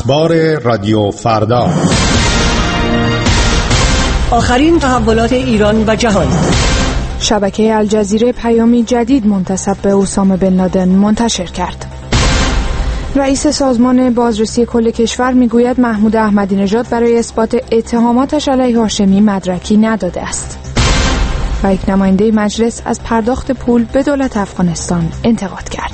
اخبار رادیو فردا. آخرین تحولات ایران و جهان. شبکه الجزیره پیامی جدید منتسب به اسامه بن لادن منتشر کرد. رئیس سازمان بازرسی کل کشور میگوید محمود احمدی نژاد برای اثبات اتهاماتش علیه هاشمی مدرکی نداده است. و یک نماینده مجلس از پرداخت پول به دولت افغانستان انتقاد کرد.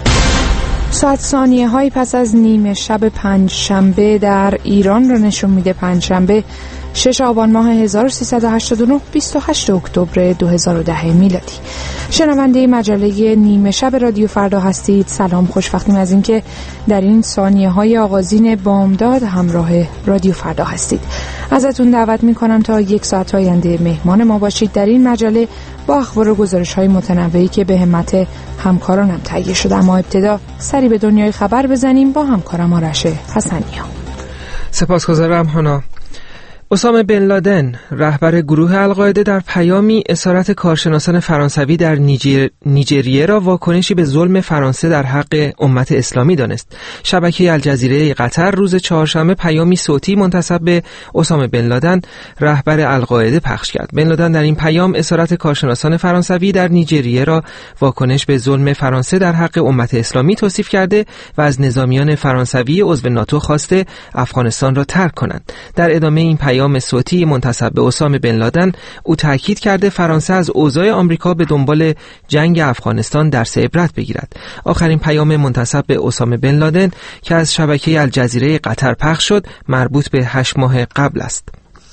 ساعت ثانیه‌هایی پس از نیمه شب پنجشنبه در ایران را نشون میده. پنجشنبه 6 آبان ماه 1389 28 اکتبر 2010 میلادی. شنونده مجله نیمه شب رادیو فردا هستید. سلام، خوشوقتیم از اینکه در این ثانیه‌های آغازین بامداد همراه رادیو فردا هستید. ازتون دعوت میکنم تا یک ساعت آینده مهمان ما باشید در این مجله با اخبار و گزارش‌های متنوعی که به همت همکارانم تهیه شده. اما ابتدا سری به دنیای خبر بزنیم با همکارم آرش حسنی‌ها. سپاسگزارم هانا. اسامه بن لادن، رهبر گروه القاعده، در پیامی اسارت کارشناسان فرانسوی در نیجریه را واکنشی به ظلم فرانسه در حق امت اسلامی دانست. شبکه الجزیره قطر روز چهارشنبه پیامی صوتی منتسب به اسامه بن لادن، رهبر القاعده، پخش کرد. بن لادن در این پیام اسارت کارشناسان فرانسوی در نیجریه را واکنش به ظلم فرانسه در حق امت اسلامی توصیف کرده و از نظامیان فرانسوی عضو ناتو خواسته افغانستان را ترک کنند. در ادامه این پیام صوتی منتسب به اسامه بن لادن، او تاکید کرده فرانسه از اوضاع آمریکا به دنبال جنگ افغانستان درس عبرت بگیرد. آخرین پیام منتسب به اسامه بن لادن که از شبکه الجزیره قطر پخش شد مربوط به 8 ماه قبل است.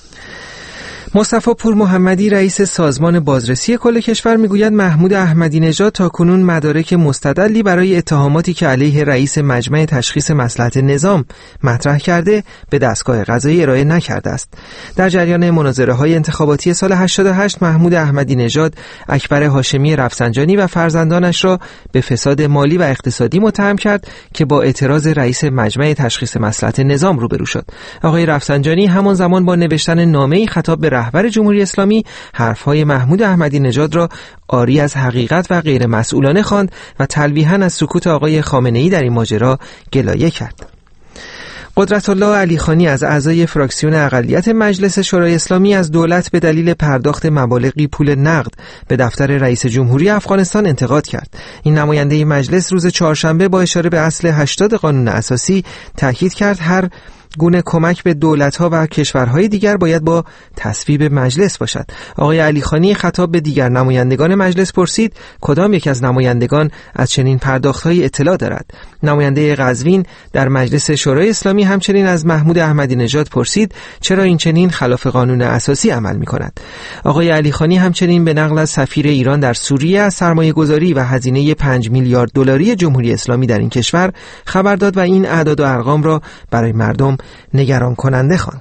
مصطفی پور محمدی، رئیس سازمان بازرسی کل کشور، میگوید محمود احمدی نژاد تاکنون مدارک مستدلی برای اتهاماتی که علیه رئیس مجمع تشخیص مصلحت نظام مطرح کرده به دستگاه قضایی ارائه نکرده است. در جریان مناظره‌های انتخاباتی سال 88 محمود احمدی نژاد اکبر هاشمی رفسنجانی و فرزندانش را به فساد مالی و اقتصادی متهم کرد که با اعتراض رئیس مجمع تشخیص مصلحت نظام روبرو شد. آقای رفسنجانی همان زمان با نوشتن نامه‌ای خطاب به رهبر جمهوری اسلامی حرفهای محمود احمدی نژاد را عاری از حقیقت و غیر مسئولانه خواند و تلویحاً از سکوت آقای خامنه‌ای در این ماجرا گلایه کرد. قدرت الله علی خانی از اعضای فراکسیون اقلیت مجلس شورای اسلامی از دولت به دلیل پرداخت مبالغی پول نقد به دفتر رئیس جمهوری افغانستان انتقاد کرد. این نماینده مجلس روز چهارشنبه با اشاره به اصل 80 قانون اساسی تاکید کرد هر گونه کمک به دولت‌ها و کشورهای دیگر باید با تصویب مجلس باشد. آقای علی خانی خطاب به دیگر نمایندگان مجلس پرسید کدام یک از نمایندگان از چنین پرداخت‌های اطلاع دارد. نماینده قزوین در مجلس شورای اسلامی همچنین از محمود احمدی نژاد پرسید چرا این چنین خلاف قانون اساسی عمل می‌کند. آقای علی خانی همچنین به نقل از سفیر ایران در سوریه از سرمایه‌گذاری و هزینه 5 میلیارد دلاری جمهوری اسلامی در این کشور خبر داد و این اعداد و ارقام را برای مردم نگران کننده خواند.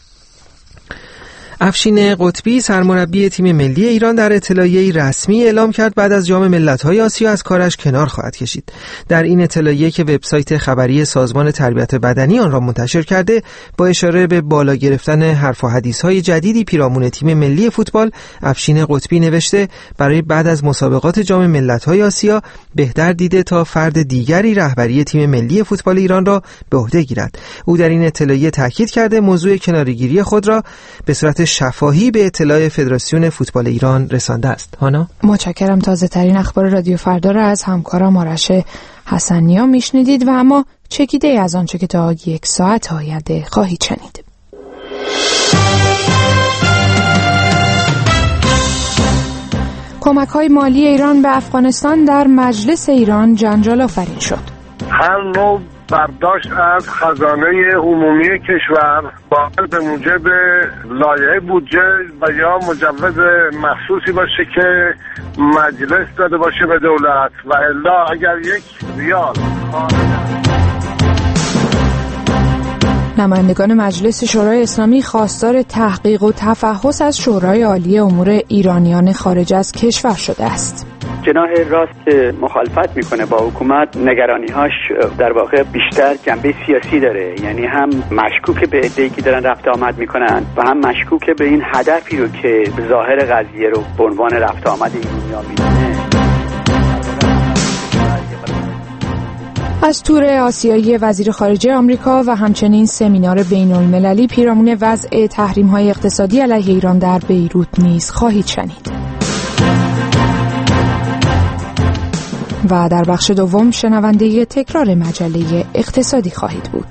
افشین قطبی، سرمربی تیم ملی ایران، در اطلاعیه‌ای رسمی اعلام کرد بعد از جام ملت‌های آسیا از کارش کنار خواهد کشید. در این اطلاعیه که وبسایت خبری سازمان تربیت بدنی آن را منتشر کرده، با اشاره به بالا گرفتن حرف و حدیث‌های جدیدی پیرامون تیم ملی فوتبال، افشین قطبی نوشته برای بعد از مسابقات جام ملت‌های آسیا بهتر دیده تا فرد دیگری رهبری تیم ملی فوتبال ایران را به عهده گیرد. او در این اطلاعیه تاکید کرده موضوع کناره‌گیری خود را به صورت شفاهی به اطلاع فدراسیون فوتبال ایران رسانده است. هانا، متشکرم. تازه ترین اخبار رادیو فردا را از همکارم آرش حسنی‌ها میشنیدید و اما چکیده از آنچه که تا یک ساعت آینده خواهید شنید. کمک‌های مالی ایران به افغانستان در مجلس ایران جنجال آفرین شد. هر نوع برداشت از خزانه عمومی کشور باید به موجب لایحه بودجه و یا مجوز مخصوصی باشه که مجلس داده باشه به دولت و الا اگر یک ریال نمایندگان مجلس شورای اسلامی خواستار تحقیق و تفحص از شورای عالی امور ایرانیان خارج از کشور شده است. جناح راست که مخالفت میکنه با حکومت، نگرانی‌هاش در واقع بیشتر جنبه سیاسی داره، یعنی هم مشکوک به عده‌ای که دارن رفت آمد میکنن و هم مشکوک به این هدفی رو که ظاهر قضیه رو به عنوان رفت آمد ایرانی‌ها میدونه. از تور آسیایی وزیر خارجه آمریکا و همچنین سمینار بین‌المللی پیرامون وضع تحریم‌های اقتصادی علیه ایران در بیروت نیز خواهید شنید. و در بخش دوم شنونده تکرار مجله اقتصادی خواهید بود.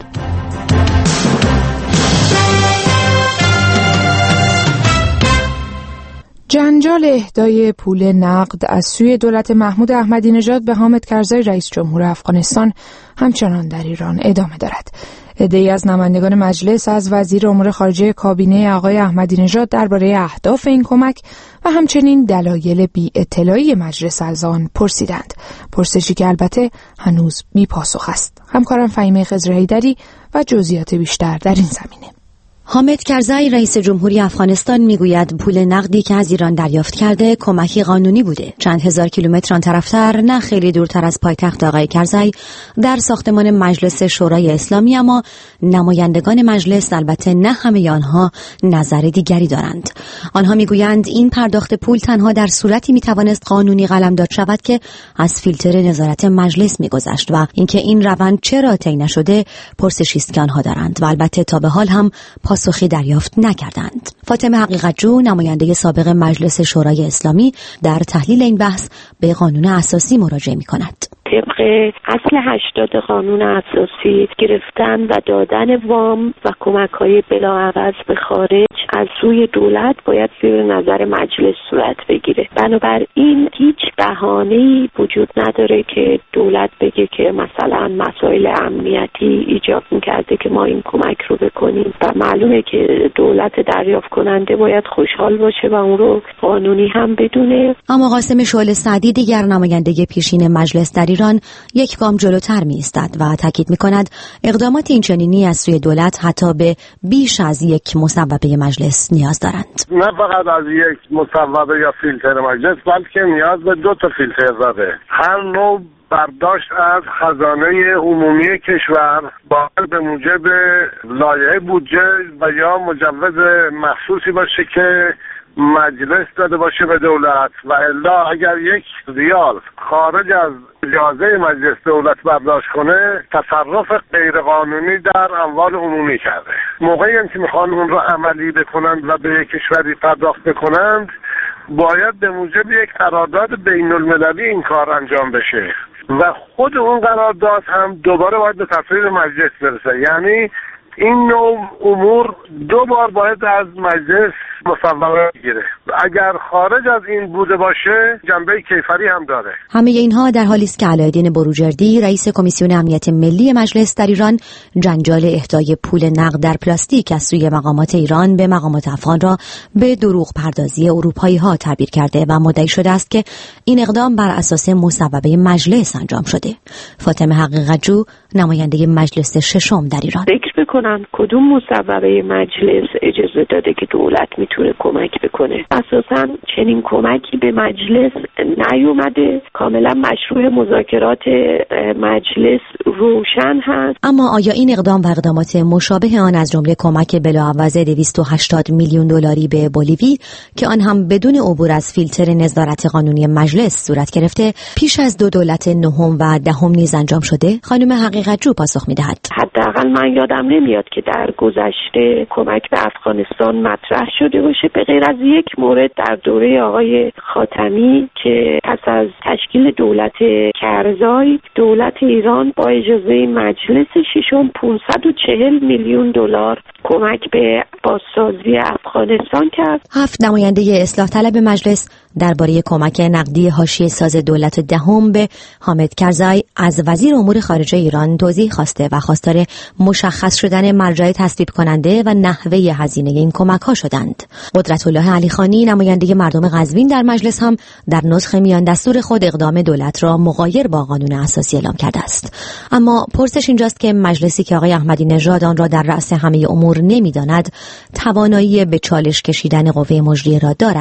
جنجال اهدای پول نقد از سوی دولت محمود احمدی نژاد به حامد کرزی رئیس جمهور افغانستان همچنان در ایران ادامه دارد. عده‌ای از نمایندگان مجلس از وزیر امور خارجه کابینه آقای احمدی نژاد درباره اهداف این کمک و همچنین دلایل بی اطلاعی مجلس از آن پرسیدند. پرسشی که البته هنوز بی پاسخ است. همکارم فهیمه خضرحیدری و جزئیات بیشتر در این زمینه. حامد کرزی رئیس جمهوری افغانستان میگوید پول نقدی که از ایران دریافت کرده کمکی قانونی بوده. چند هزار کیلومتر آن طرفتر، نه خیلی دورتر از پایتخت آقای کرزی، در ساختمان مجلس شورای اسلامی، اما نمایندگان مجلس، البته نه همه آنها، نظر دیگری دارند. آنها میگویند این پرداخت پول تنها در صورتی میتوانست قانونی قلمداد شود که از فیلتر نظارت مجلس میگذشت و اینکه این روند چرا طی نشده پرسشی است که آنها دارند و البته تا به حال هم پاسخی دریافت نکردند. فاطمه حقیقت‌جو، نماینده سابق مجلس شورای اسلامی، در تحلیل این بحث به قانون اساسی مراجعه می‌کند. طبق اصل 80 قانون اساسی، گرفتن و دادن وام و کمک‌های بلاعوض به خارج از سوی دولت باید زیر نظر مجلس صورت بگیره. بنابراین هیچ بهانه‌ای وجود نداره که دولت بگه که مثلا مسائل امنیتی ایجاب می‌کرده که ما این کمک رو بکنیم و معلومه که دولت دریافت کننده باید خوشحال باشه و اون رو قانونی هم بدونه. اما قاسم شعله سعدی، دیگر نماینده پیشین مجلس در ایران، یک گام جلوتر می ایستد و تاکید می کند اقدامات اینچنینی از سوی دولت حتی به بیش از یک مصوبه مجلس نیاز دارند. نه فقط از یک مصوبه یا فیلتر مجلس، بلکه نیاز به 2 تا فیلتر داره. هر نوع برداشت از خزانه عمومی کشور باید به موجب لایحه بودجه و یا مجوز مخصوصی باشه که مجلس داده باشه به دولت و الا اگر 1 ریال خارج از اجازه مجلس دولت برداشت کنه تصرف غیرقانونی در اموال عمومی کرده. موقعی هم که میخوان اون رو عملی بکنند و به کشوری پرداخت بکنند باید به موجب یک قرارداد بین المللی این کار انجام بشه و خود اون قرارداد هم دوباره باید به تصویب مجلس برسه. یعنی این نوع امور 2 بار باید از مجلس مصوبه بگیره. اگر خارج از این بوده باشه جنبه کیفری هم داره. همه اینها در حالی است که علایالدین بروجردی، رئیس کمیسیون امنیت ملی مجلس در ایران، جنجال اهدای پول نقد در پلاستیک از سوی مقامات ایران به مقامات افغان را به دروغ پردازی اروپایی ها تعبیر کرده و مدعی شده است که این اقدام بر اساس مصوبه مجلس انجام شده. فاطمه حقیقت‌جو، نماینده مجلس ششم در ایران: فکر بکنن کدوم مصوبه مجلس اجازه داده که دولت میتونه کمک بکنه؟ اساساً چنین کمکی به مجلس نیومده. کاملا مشروع مذاکرات مجلس روشن هست. اما آیا این اقدام و اقدامات مشابه آن از جمله کمک بلاعوض 280 میلیون دلاری به بولیوی که آن هم بدون عبور از فیلتر نظارت قانونی مجلس صورت گرفته، پیش از 2 دولت نهم و دهم نیز انجام شده؟ خانم حقیقت‌جو پاسخ می‌دهد: حداقل من یادم نمیاد که در گذشته کمک به افغانستان مطرح شده باشه به غیر از یک مورد در دوره آقای خاتمی که پس از تشکیل دولت کرزی دولت ایران با اجازه مجلس ششم 540 میلیون دلار کمک به بازسازی افغانستان کرد. 7 نماینده اصلاح طلب مجلس درباره کمک نقدی حاشیه ساز دولت دهم به حامد کرزی از وزیر امور خارجه ایران توضیح خواسته و خواستار مشخص شدن مرجع تصویب کننده و نحوه هزینه این کمک ها شدند. قدرت‌الله علیخانی، نماینده مردم قزوین در مجلس، هم در نسخ میان دستور خود اقدام دولت را مغایر با قانون اساسی اعلام کرده است. اما پرسش اینجاست که مجلسی که آقای احمدی نژاد آن را در رأس همه امور نمی‌داند، توانایی به چالش کشیدن قوه مجریه را دارد؟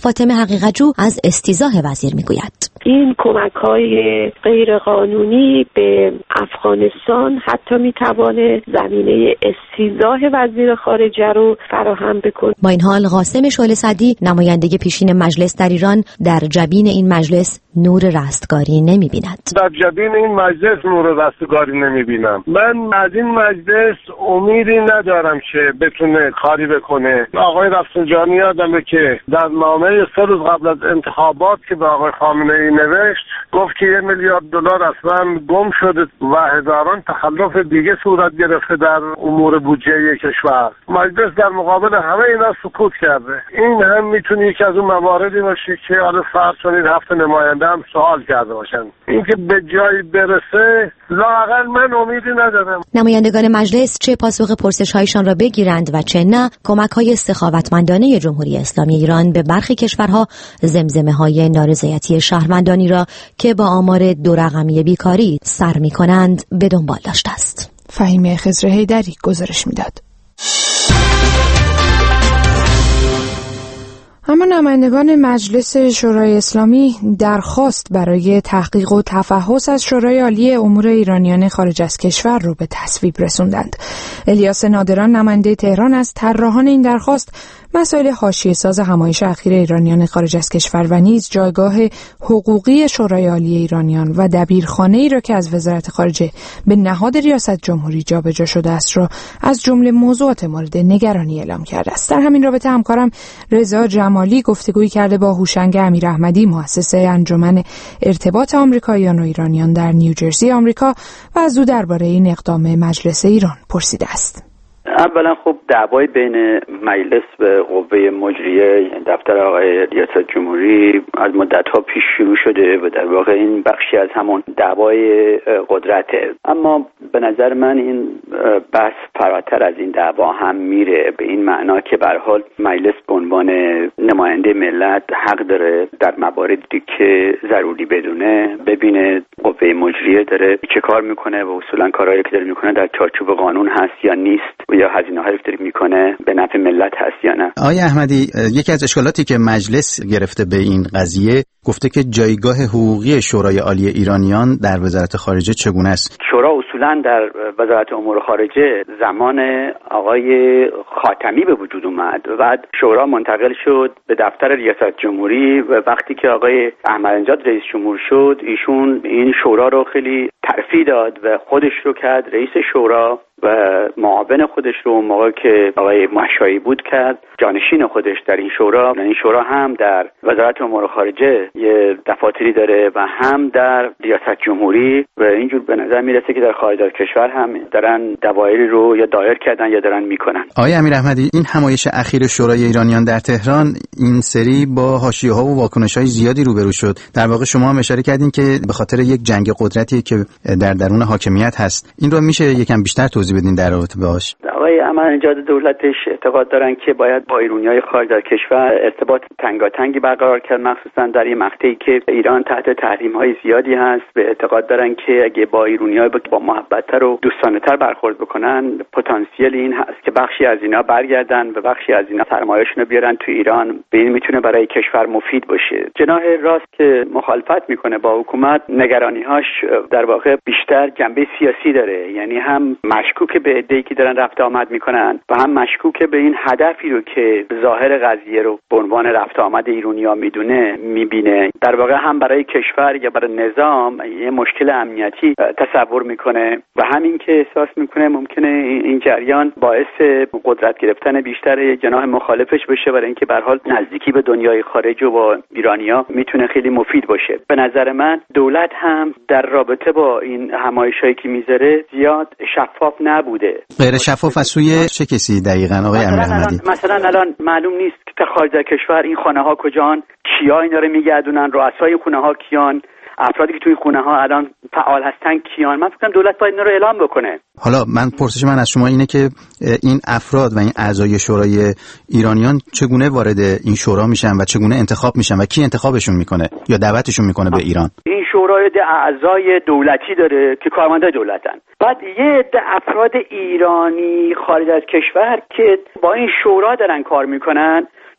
فاطمه حقیقت‌جو از استیضاح وزیر میگوید. این کمک‌های غیرقانونی به افغانستان حتی میتوانه زمینه استیضاح وزیر خارجه رو فراهم بکنه. با این حال قاسم شعله صدی نماینده پیشین مجلس در ایران در جبین این مجلس نور رستگاری نمی‌بیند. در جبین این مجلس نور رستگاری نمی‌بینم. من از این مجلس امیدی ندارم که بتونه کاری بکنه. آقای رفسنجانی آدمه که در نامه 3 روز قبل از انتخابات که به آقای خامنه‌ای نوشت گفت که $1 میلیارد اصلا گم شده و هزاران تخلف دیگه صورت گرفته در امور بودجه کشور. مجلس در مقابل همه اینا سکوت کرده. این هم میتونه یکی از اون مواردی باشه که حالا فرض کنید 7 نماینده هم سوال کرده باشن. اینکه به جایی برسه لااقل من امیدی ندارم. نمایندگان مجلس چه پاسخ پرسش‌هایشان را بگیرند و چه نه، کمک‌های سخاوتمندانه جمهوری اسلامی ایران به برخی کشورها زمزمه‌های نارضایتی شهروندانی را که با آمار 2 رقمی بیکاری سر می‌کنند به دنبال داشته است. فهیمه خضر حیدری گزارش می‌داد. اما نمایندگان مجلس شورای اسلامی درخواست برای تحقیق و تفحص از شورای عالی امور ایرانیان خارج از کشور رو به تصویب رسوندند. الیاس نادران نماینده تهران از طراحان این درخواست مسائل حاشیه‌ساز همایش اخیر ایرانیان خارج از کشور و نیز جایگاه حقوقی شورای عالی ایرانیان و دبیرخانه‌ای را که از وزارت خارجه به نهاد ریاست جمهوری جابجا شده است را از جمله موضوعات مورد نگرانی اعلام کرده است. در همین رابطه همکارم رضا جمالی گفتگویی کرده با هوشنگ امیراحمدی، مؤسس انجمن ارتباط آمریکاییان و ایرانیان در نیوجرسی آمریکا و از او درباره این اقدام مجلس ایران پرسیده است. اولا خب دعوای بین مجلس و قوه مجریه دفتر آقای ریاست جمهوری از مدت‌ها پیش شروع شده و در واقع این بخشی از همون دعوای قدرته. اما به نظر من این بحث فراتر از این دعوا هم میره، به این معنا که به هر حال مجلس به عنوان نماینده ملت حق داره در مواردی که ضروری بدونه ببینه قوه مجریه داره چه کار میکنه و اصولا کارهایی که داره میکنه در چارچوب قانون هست یا نیست و یا هزینه‌هایی که داره میکنه به نفع ملت هست یا نه. آقای احمدی، یکی از اشکالاتی که مجلس گرفته به این قضیه گفته که جایگاه حقوقی شورای عالی ایرانیان در وزارت خارجه چگونه است؟ شورا اصولا در وزارت امور خارجه زمان آقای خاتمی به وجود اومد و بعد شورا منتقل شد به دفتر ریاست جمهوری و وقتی که آقای احمدی نژاد رئیس جمهور شد ایشون این شورا رو خیلی ترفیع داد و خودش رو کرد رئیس شورا و معاون خودش رو موقعی که آقای مشایی بود کرد جانشین خودش در این شورا. این شورا هم در وزارت امور خارجه یه دفاتری داره و هم در ریاست جمهوری و اینجور به نظر میرسه که در خارج از کشور هم دارن دوایری رو یا دایر کردن یا دارن میکنن. آقای امیراحمدی، این همایش اخیر شورای ایرانیان در تهران این سری با حاشیه‌ها و واکنش‌های زیادی روبرو شد. در واقع شما هم اشاره کردین که به خاطر یک جنگ قدرتی که در درون حاکمیت هست. این رو میشه یکم بیشتر توضیح بدین در رابطه باهاش؟ آقای احمدی نژاد دولتش اعتقاد دارن که باید با ایرانیای خارج از کشور ارتباط تنگاتنگی برقرار کرد، مخصوصا در این مقطعی که ایران تحت تحریم‌های زیادی هست. به اعتقاد دارن که اگه با ایرانیای با محبت‌تر و دوستانه‌تر برخورد بکنن پتانسیل این هست که بخشی از اینا برگردن و بخشی از اینا سرمایه‌شون رو بیارن تو ایران. به این میتونه برای کشور مفید باشه. جناح راست که مخالفت میکنه با حکومت نگرانی‌هاش در واقع بیشتر جنبه سیاسی داره، یعنی هم مشکوک به عده‌ای که دارن رفت آمد میکنن و هم مشکوک به این هدفی رو که ظاهر قضیه رو به عنوان رفت آمد ایرانی‌ها میبینه. در واقع هم برای کشور یا برای نظام یه مشکل امنیتی تصور میکنه و همین که احساس میکنه ممکنه این جریان باعث قدرت گرفتن بیشتر جناح مخالفش بشه، برای اینکه به هر حال نزدیکی به دنیای خارج و با ایرانی‌ها میتونه خیلی مفید باشه. به نظر من دولت هم در رابطه با این همایشایی که میذاره زیاد شفاف نبوده. غیر شفاف از سوی چه کسی دقیقاً آقای امیراحمدی؟ مثلا الان معلوم نیست که تا خارج از کشور این خانه ها کجان، کیا اینا رو میگردونن، رؤسای خونه ها کیان، افرادی که توی خونه ها الان فعال هستن کیان. من فکر کنم دولت باید اینا رو اعلام بکنه. حالا پرسش من از شما اینه که این افراد و این اعضای شورای ایرانیان چگونه وارد این شورا میشن و چگونه انتخاب میشن و کی انتخابشون میکنه یا دعوتشون میکنه به ایران؟ این شورای اعضای دولتی داره که کارمندای دولتن. بعد یه عده افراد ایرانی خارج از کشور که با این شورا دارن کار میکنن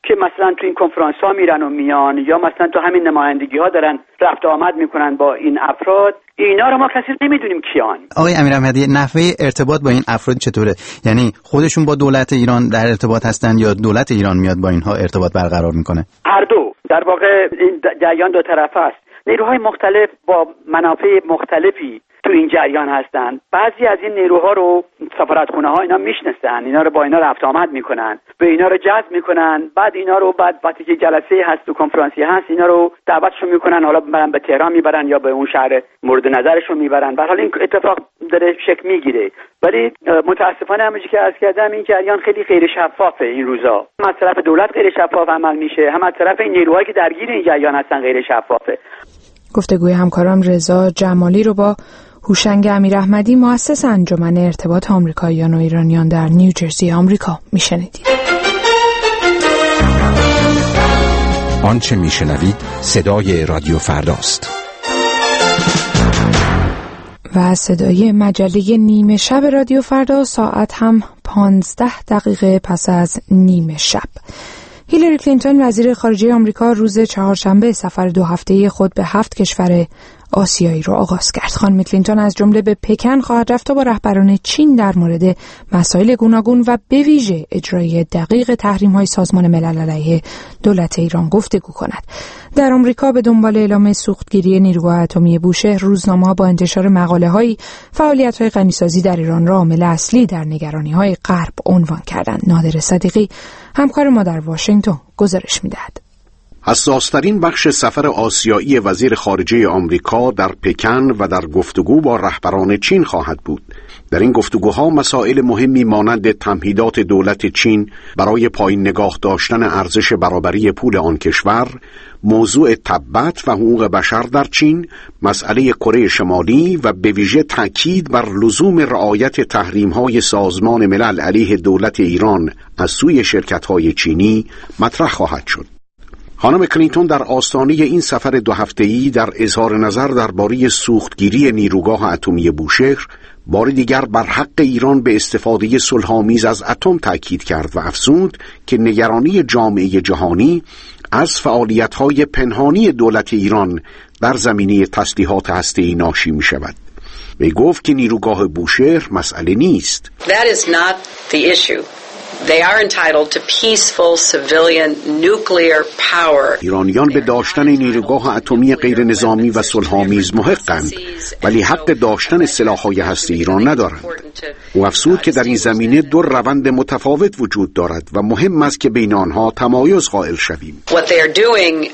که مثلا تو این کنفرانس ها میرن و میان، یا مثلا تو همین نمایندگی ها دارن رفت آمد میکنن با این افراد، اینا رو ما کسی نمیدونیم کیان. آقای امیرحمدی، نحوه ارتباط با این افراد چطوره؟ یعنی خودشون با دولت ایران در ارتباط هستن یا دولت ایران میاد با اینها ارتباط برقرار میکنه؟ هر دو. در واقع این جریان دو طرفه است. نیروهای مختلف با منافع مختلفی تو این جریان هستن. بعضی از این نیروها رو سفارتخونه ها اینا میشناسن، اینا رو با اینا رفت آمد میکنن، به اینا رو جذب میکنن، بعد اینا رو وقتی که جلسه هست و کنفرانسی هست اینا رو دعوتشون میکنن، حالا برن به تهران میبرن یا به اون شهر مورد نظرشون میبرن. به حال این اتفاق داره شکل میگیره، ولی متاسفانه همونجوری که عرض کردم این جریان خیلی غیر شفافه این روزا. هم از طرف دولت غیر شفاف عمل میشه، هم از طرف این نیروهایی که درگیر این جریان هستن غیر شفافه. گفتگوی همکارم رضا جمالی رو با هوشنگ امیرحمدی، مؤسس انجمن ارتباط آمریکاییان و ایرانیان در نیوجرسی آمریکا میشنیدید. آنچه میشنوید صدای رادیو فرداست و صدای مجله نیمه شب رادیو فردا، ساعت هم 15 دقیقه پس از نیمه شب. هیلاری کلینتون وزیر خارجه آمریکا روز چهارشنبه سفر 2 هفته‌ای خود به 7 کشور آسیایی را آغاز کرد. خانم کلینتون از جمله به پکن خواهد رفت تا با رهبران چین در مورد مسائل گوناگون و به ویژه اجرای دقیق تحریم‌های سازمان ملل علیه دولت ایران گفتگو کند. در آمریکا به دنبال اعلام سوختگیری نیروگاه اتمی بوشهر، روزنامه‌ها با انتشار مقاله‌های فعالیت‌های غنیسازی در ایران را عامل اصلی در نگرانی‌های غرب عنوان کردند. نادر صدیقی همکار ما در واشنگتن گزارش می‌دهد. حساس‌ترین بخش سفر آسیایی وزیر خارجه آمریکا در پکن و در گفتگو با رهبران چین خواهد بود. در این گفتگوها مسائل مهمی مانند تمهیدات دولت چین برای پایین نگاه داشتن ارزش برابری پول آن کشور، موضوع تبعیت و حقوق بشر در چین، مسئله کره شمالی و به ویژه تأکید بر لزوم رعایت تحریم‌های سازمان ملل علیه دولت ایران از سوی شرکت‌های چینی مطرح خواهد شد. خانم کلینتون در آستانه این سفر 2 هفته‌ای در اظهار نظر درباره سوختگیری نیروگاه اتمی بوشهر بار دیگر بر حق ایران به استفاده صلح‌آمیز از اتم تأکید کرد و افزود که نگرانی جامعه جهانی از فعالیت‌های پنهانی دولت ایران در زمینه تسلیحات هسته‌ای ناشی می‌شود. وی گفت که نیروگاه بوشهر مسئله نیست. That is not the issue. They are entitled to peaceful civilian nuclear power. ایرانیان به داشتن نیروگاه اتمی غیر نظامی و صلح‌آمیز محقند، ولی حق داشتن سلاح‌های هسته‌ای را ندارند. او افزود که در این زمینه 2 روند متفاوت وجود دارد و مهم است که بین آنها تمایز قائل شویم. What they are doing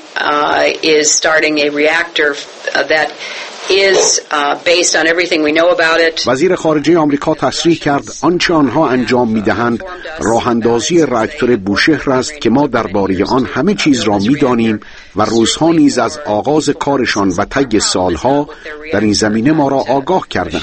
is starting a reactor that is based on everything we know about it. وزیر خارجه آمریکا تصریح کرد آنچه آنها انجام می‌دهند راه‌اندازی راکتور بوشهر است که ما درباره آن همه چیز را می‌دانیم و روزها نیز از آغاز کارشان و طی سالها در این زمینه ما را آگاه کردند.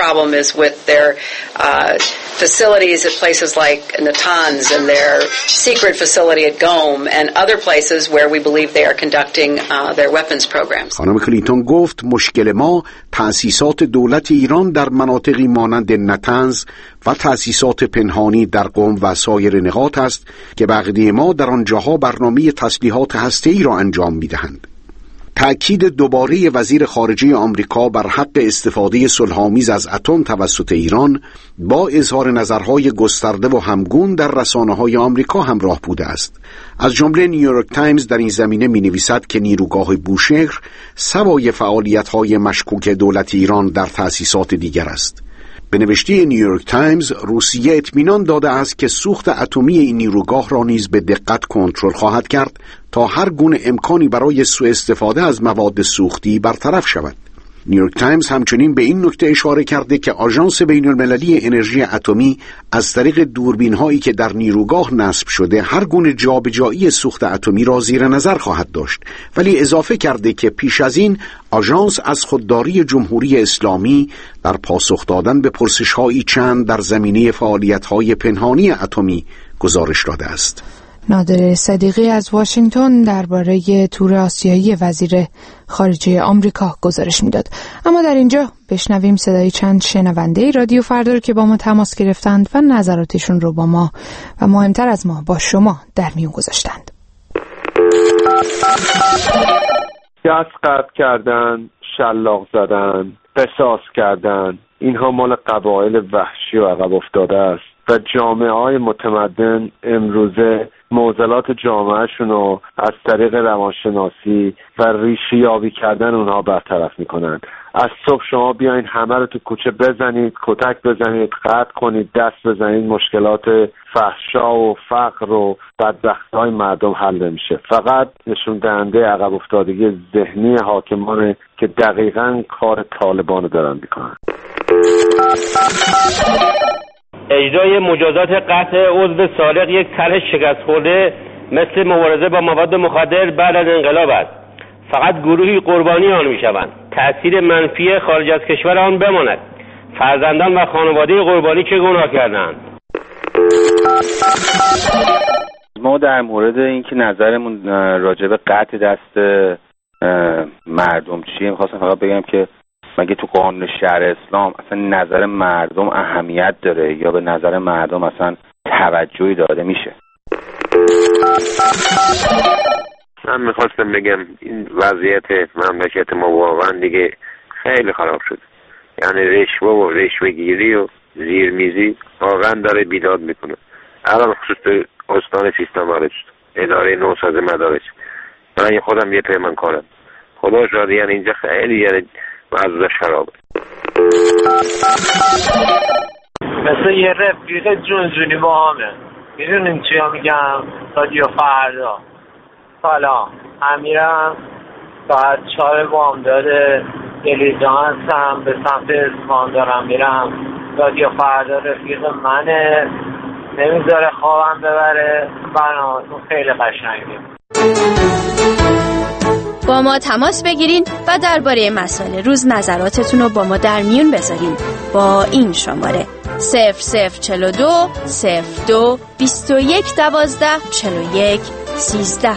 Facilities at places like Natanz and their secret facility at Qom and other places where we believe they are conducting their weapons programs. خانم کلینتون گفت مشکل ما تأسیسات دولت ایران در مناطقی مانند نتنز و تأسیسات پنهانی در قم و سایر نقاط است که بقیه ما در آنجاها برنامه تسلیحات هسته‌ای را انجام می‌دهند. تأکید دوباره وزیر خارجه آمریکا بر حق استفاده صلح‌آمیز از اتم توسط ایران با اظهار نظرهای گسترده و همگون در رسانه‌های آمریکا همراه بوده است. از جمله نیویورک تایمز در این زمینه می‌نویسد که نیروگاه بوشهر سوای فعالیت‌های مشکوک دولت ایران در تأسیسات دیگر است. به نوشته نیویورک تایمز، روسیه اطمینان داده است که سوخت اتمی این نیروگاه را نیز به دقت کنترل خواهد کرد تا هر گونه امکانی برای سوء استفاده از مواد سوختی برطرف شود. نیویورک تایمز همچنین به این نکته اشاره کرده که آژانس بین‌المللی انرژی اتمی از طریق دوربین‌هایی که در نیروگاه نصب شده هر گونه جابجایی سوخت اتمی را زیر نظر خواهد داشت، ولی اضافه کرده که پیش از این آژانس از خودداری جمهوری اسلامی در پاسخ دادن به پرسش‌هایی چند در زمینه فعالیت‌های پنهانی اتمی گزارش داده است. نادر صدیقی از واشنگتن درباره تور آسیایی وزیر خارجه آمریکا گزارش میداد. اما در اینجا بشنویم صدای چند شنونده رادیو فردا که با ما تماس گرفتند و نظراتشون رو با ما و مهمتر از ما با شما در میون گذاشتند. گس قطع کردن، شلاق زدن، قصاص کردن، اینها مال قبایل وحشی و عقب افتاده است و جامعه‌های متمدن امروزه معضلات جامعهشون رو از طریق روانشناسی و ریشه‌یابی کردن اونها برطرف میکنن. از صبح شما بیاین همه رو تو کوچه بزنید، کتک بزنید، قطع کنید، دست بزنید، مشکلات فحشا و فقر و بدبختی‌های مردم حل نمیشه. فقط نشون دهنده عقب افتادگی ذهنی حاکمانه که دقیقاً کار طالبان رو دارن میکنن. اجرای مجازات قطع عضو سالق یک طرح شکست خورده مثل مبارزه با مواد مخدر بعد از انقلاب است. فقط گروهی قربانی آن میشوند. تأثیر منفی خارج از کشور آن بماند. فرزندان و خانواده قربانی چه گناه کردند؟ ما در مورد اینکه نظرمون راجع به قطع دست مردم چیه میخواستم فقط بگم که مگه تو قانون شهر اسلام اصلا نظر مردم اهمیت داره یا به نظر مردم اصلا توجهی داده میشه؟ من میخواستم بگم این وضعیت مملکت ما واقعا دیگه خیلی خراب شد. یعنی رشوه و رشوه‌گیری و زیرمیزی واقعا داره بیداد میکنه. الان خصوص تو استان سیستان وارد شد، اداره نوساز مدارس. من خودم یه پیمانکارم. خدا شاهد، یعنی اینجا خیلی وضعش خرابه. مثل یه رفیق جونجونی با همه. میدونیم چیا میگم؟ رادیو فردا. سلام، امیرم ساعت 4 بامداد دلیجان هستم، به سمت اصفهان دارم میرم. رادیو فردا رفیق منه، نمیذاره خوابم ببره. برنامه‌تون خیلی قشنگه. با ما تماس بگیرین و درباره مسائل روز نظراتتون رو با ما در میون بذارین با این شماره 0042 02 21 12 41 13.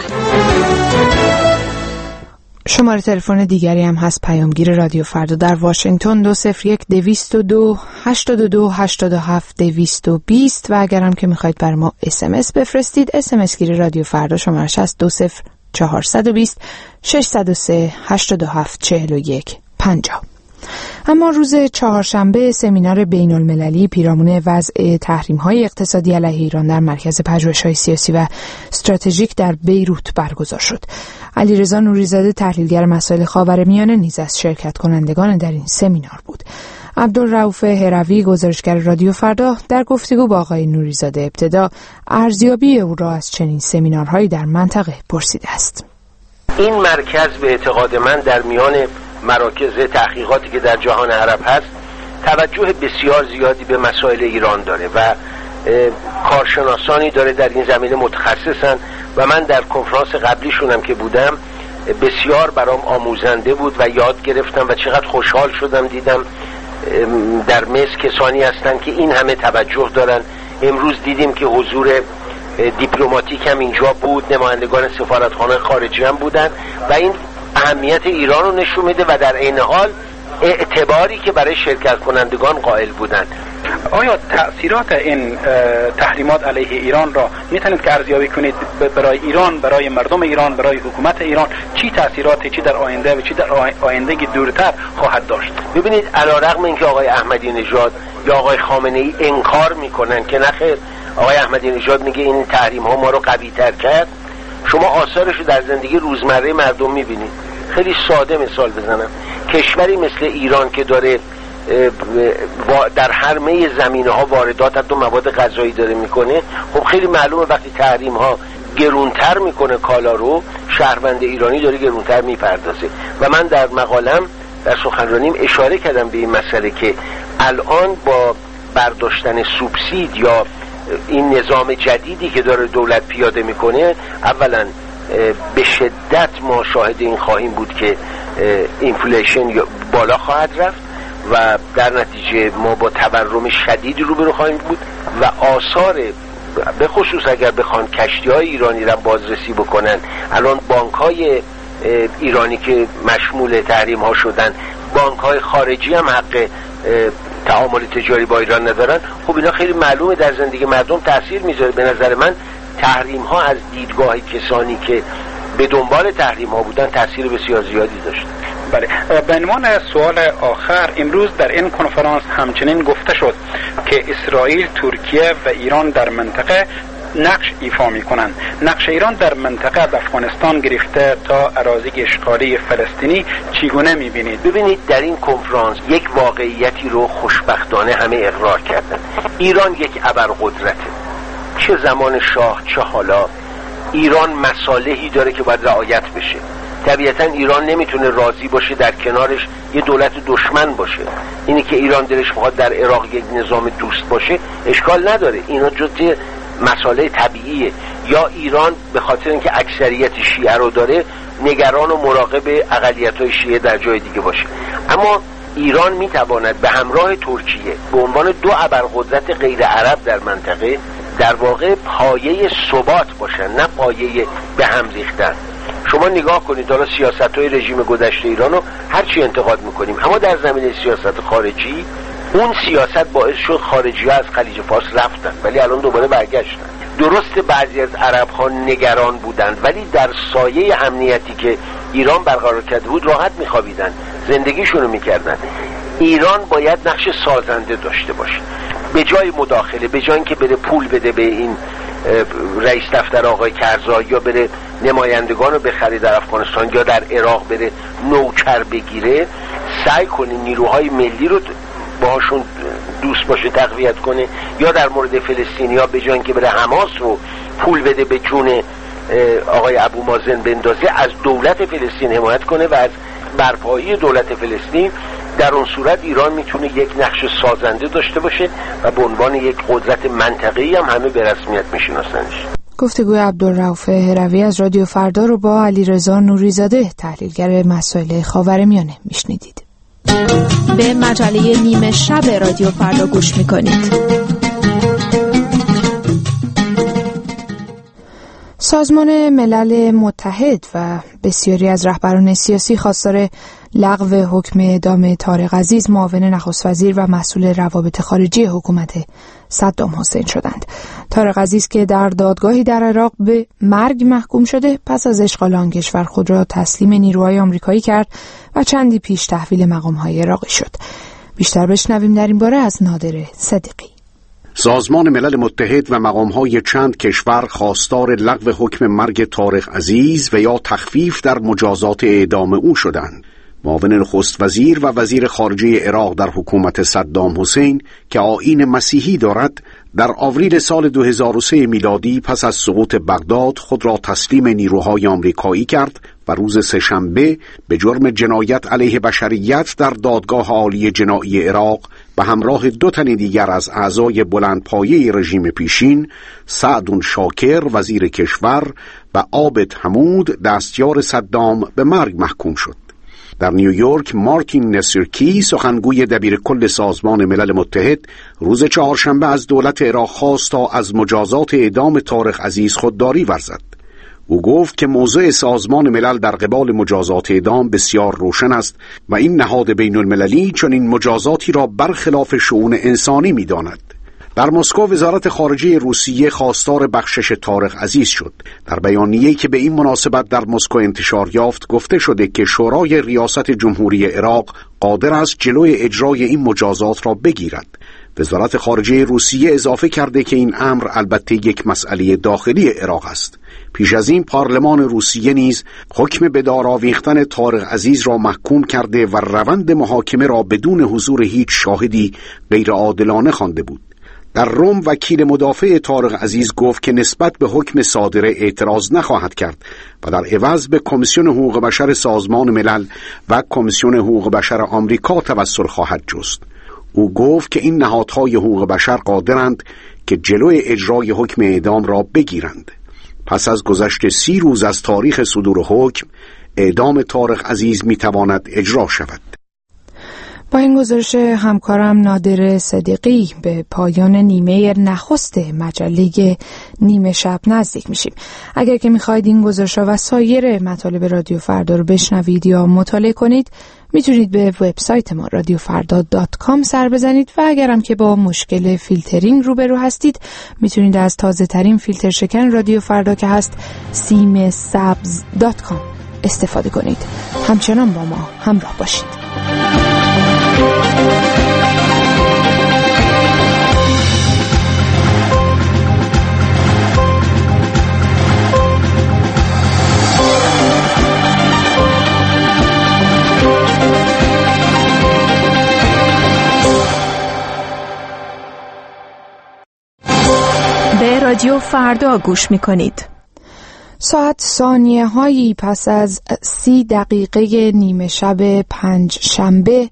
شماره تلفن دیگری هم هست پیامگیر رادیو فردا در واشنگتن 201 202 82 87 220 و اگرم که میخواید بر ما SMS بفرستید SMS گیر رادیو فردا شمارش هست 20 420 603 87 41 50. اما روز چهارشنبه سمینار بین المللی پیرامون وضع تحریم‌های اقتصادی علیه ایران در مرکز پژوهش‌های سیاسی و استراتژیک در بیروت برگزار شد. علیرضا نوری‌زاده تحلیلگر مسائل خاورمیانه نیز از شرکت کنندگان در این سمینار بود. عبدالرؤوف هروی گزارشگر رادیو فردا در گفتگو با آقای نوری‌زاده ابتدا ارزیابی او را از چنین سمینارهایی در منطقه پرسیده است. این مرکز به اعتقاد من در میان مراکز تحقیقاتی که در جهان عرب هست توجه بسیار زیادی به مسائل ایران داره و کارشناسانی داره در این زمینه متخصصن و من در کنفرانس قبلیشونم که بودم بسیار برام آموزنده بود و یاد گرفتم و چقدر خوشحال شدم دیدم در مصر کسانی هستن که این همه توجه دارن. امروز دیدیم که حضور دیپلماتیک هم اینجا بود، نمایندگان سفارتخانه خارجی هم بودن و این اهمیت ایران رو نشون میده و در عین حال اعتباری که برای شرکت کنندگان قائل بودند. آیا تأثیرات این تحریمات علیه ایران را میتونید که ارزیابی کنید برای ایران، برای مردم ایران، برای حکومت ایران چی تأثیراتی چی در آینده و چی در آیندگی دورتر خواهد داشت؟ ببینید علیرغم اینکه آقای احمدی نژاد یا آقای خامنه ای انکار میکنن که نخیر، آقای احمدی نژاد میگه این تحریم ها ما رو قوی تر کرد، شما آثارش رو در زندگی روزمره مردم میبینید. خیلی ساده مثال بزنم، کشوری مثل ایران که داره در هر میه زمینه ها واردات حتی مواد غذایی داره میکنه، خب خیلی معلومه وقتی تحریم ها گرونتر میکنه کالا رو، شهروند ایرانی داره گرونتر میپردازه. و من در مقالم در سخنرانیم اشاره کردم به این مسئله که الان با برداشتن سوبسید یا این نظام جدیدی که داره دولت پیاده میکنه، اولا به شدت ما شاهد این خواهیم بود که اینفلیشن بالا خواهد رفت و در نتیجه ما با تورم شدید روبرو خواهیم بود و آثار به خصوص اگر بخوان کشتی‌های ایرانی را بازرسی بکنن، الان بانک‌های ایرانی که مشمول تحریم‌ها شدن، بانک‌های خارجی هم حق تعامل تجاری با ایران ندارن، خب اینا خیلی معلومه در زندگی مردم تاثیر میذاره. به نظر من تحریم ها از دیدگاه کسانی که به دنبال تحریم ها بودن تاثیر بسیار زیادی داشت. بله، به عنوان سوال آخر، امروز در این کنفرانس همچنین گفته شد که اسرائیل، ترکیه و ایران در منطقه نقش ایفا میکنند. نقش ایران در منطقه از افغانستان گرفته تا اراضی اشغالی فلسطینی چگونه میبینید؟ ببینید، در این کنفرانس یک واقعیتی رو خوشبختانه همه اقرار کردن. ایران یک ابرقدرته، چه زمان شاه چه حالا. ایران مصالحی داره که باید رعایت بشه. طبیعتا ایران نمیتونه راضی باشه در کنارش یه دولت دشمن باشه. اینی که ایران دلش میخواد در عراق یک نظام دوست باشه اشکال نداره، اینا جزء مسائل طبیعیه. یا ایران به خاطر اینکه اکثریت شیعه رو داره نگران و مراقب اقلیت‌های شیعه در جای دیگه باشه. اما ایران میتواند به همراه ترکیه به عنوان دو ابرقدرت غیر عرب در منطقه در واقع پایه ثبات باشن، نه پایه به هم ریختن. شما نگاه کنید، حالا سیاست‌های رژیم گذشته ایران رو هر چی انتقاد میکنیم، اما در زمینه سیاست خارجی اون سیاست باعث شد خارجی‌ها از خلیج فارس رفتن ولی الان دوباره برگشتن. درست بعضی از عرب‌ها نگران بودند ولی در سایه امنیتی که ایران برقرار کرده بود راحت می‌خوابیدن، زندگیشونو می‌کردن. ایران باید نقش سازنده داشته باشه، به جای مداخله، به جای اینکه بره پول بده به این رئیس دفتر آقای کرزایی یا بره نمایندگان رو بخره در افغانستان یا در عراق بره نوکر بگیره، سعی کنه نیروهای ملی رو باهاشون دوست باشه تقویت کنه، یا در مورد فلسطینیا به جای اینکه بره حماس رو پول بده به جون آقای ابو مازن بندازه، از دولت فلسطین حمایت کنه و از برپایی دولت فلسطین. در اون صورت ایران میتونه یک نقش سازنده داشته باشه و به عنوان یک قدرت منطقه‌ای هم همه به رسمیت میشناسنش. گفتگوی عبدالرؤوف هروی از رادیو فردا رو با علیرضا نوریزاده، تحلیلگر مسائل خاورمیانه میشنیدید. به مجله نیمه شب رادیو فردا گوش میکنید. سازمان ملل متحد و بسیاری از رهبران سیاسی خواستار لغو حکم اعدام طارق عزیز، معاون نخست وزیر و مسئول روابط خارجی حکومت صدام حسین شدند. طارق عزیز که در دادگاهی در عراق به مرگ محکوم شده، پس از اشغال آن کشور خود را تسلیم نیروهای آمریکایی کرد و چندی پیش تحویل مقام‌های عراقی شد. بیشتر بشنویم در این باره از نادر صدیقی. سازمان ملل متحد و مقام‌های چند کشور خواستار لغو حکم مرگ طارق عزیز و یا تخفیف در مجازات اعدام او شدند. معاون نخست وزیر و وزیر خارجه عراق در حکومت صدام حسین که آیین مسیحی دارد، در آوریل سال 2003 میلادی پس از سقوط بغداد خود را تسلیم نیروهای آمریکایی کرد و روز سه‌شنبه به جرم جنایت علیه بشریت در دادگاه عالی جنایی عراق به همراه 2 تن دیگر از اعضای بلندپایه رژیم پیشین، سعد شاکر وزیر کشور و عابد حمود دستیار صدام، به مرگ محکوم شد. در نیویورک مارتین نسرکی، سخنگوی دبیرکل سازمان ملل متحد، روز چهارشنبه از دولت عراق خواست تا از مجازات اعدام طارق عزیز خودداری ورزد. او گفت که موضع سازمان ملل در قبال مجازات اعدام بسیار روشن است و این نهاد بین المللی چنین مجازاتی را برخلاف شئون انسانی می‌داند. در مسکو وزارت خارجه روسیه خواستار بخشش طارق عزیز شد. در بیانیه‌ای که به این مناسبت در مسکو انتشار یافت گفته شده که شورای ریاست جمهوری عراق قادر است جلوی اجرای این مجازات را بگیرد. وزارت خارجه روسیه اضافه کرده که این امر البته یک مسئله داخلی عراق است. پیش از این پارلمان روسیه نیز حکم به دار آویختن طارق عزیز را محکوم کرده و روند محاکمه را بدون حضور هیچ شاهدی غیر عادلانه خوانده بود. در روم وکیل مدافع طارق عزیز گفت که نسبت به حکم صادره اعتراض نخواهد کرد و در عوض به کمیسیون حقوق بشر سازمان ملل و کمیسیون حقوق بشر آمریکا توسل خواهد جست. او گفت که این نهادهای حقوق بشر قادرند که جلوی اجرای حکم اعدام را بگیرند. پس از گذشت 30 روز از تاریخ صدور حکم، اعدام طارق عزیز میتواند اجرا شود. با این گزارش همکارم نادر صدیقی به پایان نیمه نخست مجله نیمه شب نزدیک میشیم. اگر که میخواید این گزارش‌ها و سایر مطالب رادیو فردا رو بشنوید یا مطالعه کنید، میتونید به وبسایت ما radiofarda.com سر بزنید و اگرم که با مشکل فیلترینگ روبرو هستید، میتونید از تازه ترین فیلتر شکن رادیو فردا که هست simsabz.com استفاده کنید. همچنان با ما همراه باشید. به رادیو فردا گوش می‌کنید. ساعت ثانیه هایی پس از 30 دقیقه نیمه شب پنجشنبه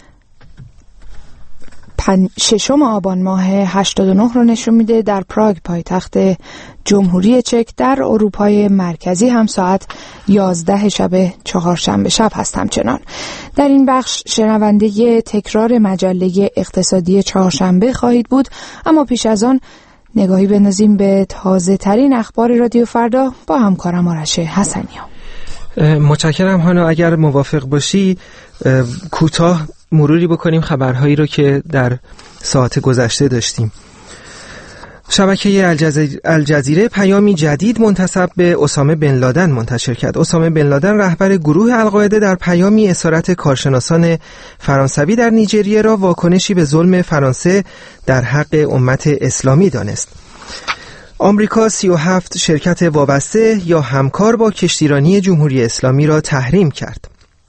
6 آبان ماه 89 رو نشون میده. در پراگ پایتخت جمهوری چک در اروپای مرکزی هم ساعت 11 شب چهارشنبه شب هست. همچنان در این بخش شنونده تکرار مجله اقتصادی چهارشنبه خواهید بود، اما پیش از آن نگاهی بندازیم به تازه ترین اخبار رادیو فردا با همکارم آرش حسنیان. متشکرم هانا. اگر موافق باشی کوتاه مروری بکنیم خبرهایی رو که در ساعت گذشته داشتیم. شبکه الجزیره پیامی جدید منتسب به اسامه بن لادن منتشر کرد. اسامه بن لادن رهبر گروه القاعده در پیامی اسارت کارشناسان فرانسوی در نیجریه را واکنشی به ظلم فرانسه در حق امت اسلامی دانست. آمریکا 37 شرکت وابسته یا همکار با کشتیرانی جمهوری اسلامی را تحریم کرد.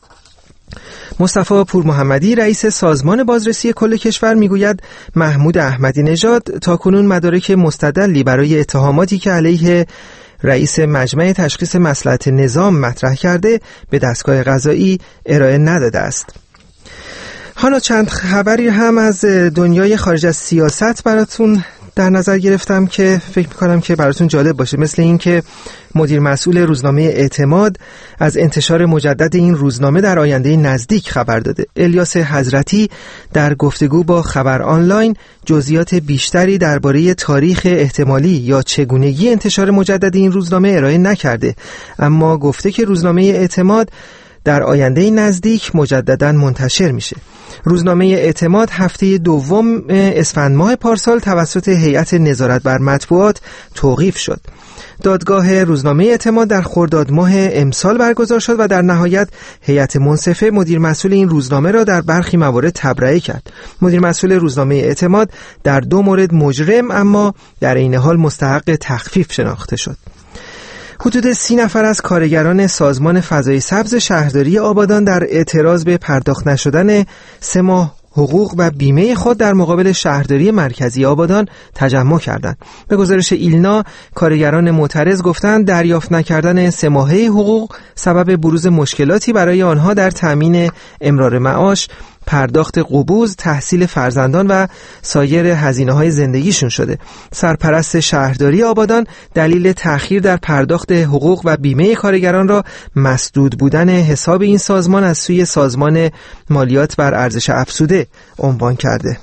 مصطفی پور محمدی رئیس سازمان بازرسی کل کشور میگوید محمود احمدی نژاد تاکنون مدارک مستدلی برای اتهاماتی که علیه رئیس مجمع تشخیص مصلحت نظام مطرح کرده به دستگاه قضایی ارائه نداده است. حالا چند خبری هم از دنیای خارج از سیاست براتون در نظر گرفتم که فکر میکنم که براتون جالب باشه، مثل این که مدیر مسئول روزنامه اعتماد از انتشار مجدد این روزنامه در آینده نزدیک خبر داده. الیاس حضرتی در گفتگو با خبر آنلاین جزئیات بیشتری درباره تاریخ احتمالی یا چگونگی انتشار مجدد این روزنامه ارائه نکرده، اما گفته که روزنامه اعتماد در آینده نزدیک مجدداً منتشر میشه. روزنامه اعتماد هفته دوم اسفند ماه پارسال توسط هیئت نظارت بر مطبوعات توقیف شد. دادگاه روزنامه اعتماد در خرداد ماه امسال برگزار شد و در نهایت هیئت منصفه مدیر مسئول این روزنامه را در برخی موارد تبرئه کرد. مدیر مسئول روزنامه اعتماد در 2 مورد مجرم اما در عین حال مستحق تخفیف شناخته شد. حدود 30 نفر از کارگران سازمان فضای سبز شهرداری آبادان در اعتراض به پرداخت نشدن 3 ماه حقوق و بیمه خود در مقابل شهرداری مرکزی آبادان تجمع کردند. به گزارش ایلنا، کارگران معترض گفتند دریافت نکردن 3 ماهه حقوق سبب بروز مشکلاتی برای آنها در تامین امرار معاش، پرداخت قبوز، تحصیل فرزندان و سایر هزینه‌های زندگیشون شده. سرپرست شهرداری آبادان دلیل تأخیر در پرداخت حقوق و بیمه کارگران را مسدود بودن حساب این سازمان از سوی سازمان مالیات بر ارزش افزوده عنوان کرده.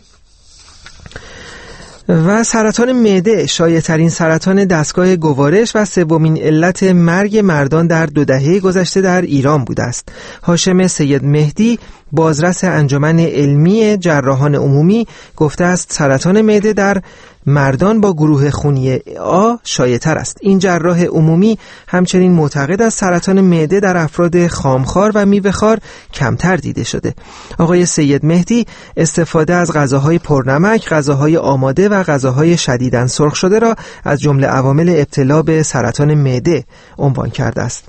و سرطان معده شایع‌ترین سرطان دستگاه گوارش و 3مین علت مرگ مردان در 2 دهه گذشته در ایران بوده است. هاشم سید مهدی بازرس انجمن علمی جراحان عمومی گفته است سرطان معده در مردان با گروه خونی آ شایع‌تر است. این جراح عمومی همچنین معتقد است سرطان معده در افراد خامخوار و میوه‌خوار کمتر دیده شده. آقای سید مهدی استفاده از غذاهای پرنمک، غذاهای آماده و غذاهای شدیداً سرخ شده را از جمله عوامل ابتلا به سرطان معده عنوان کرده است.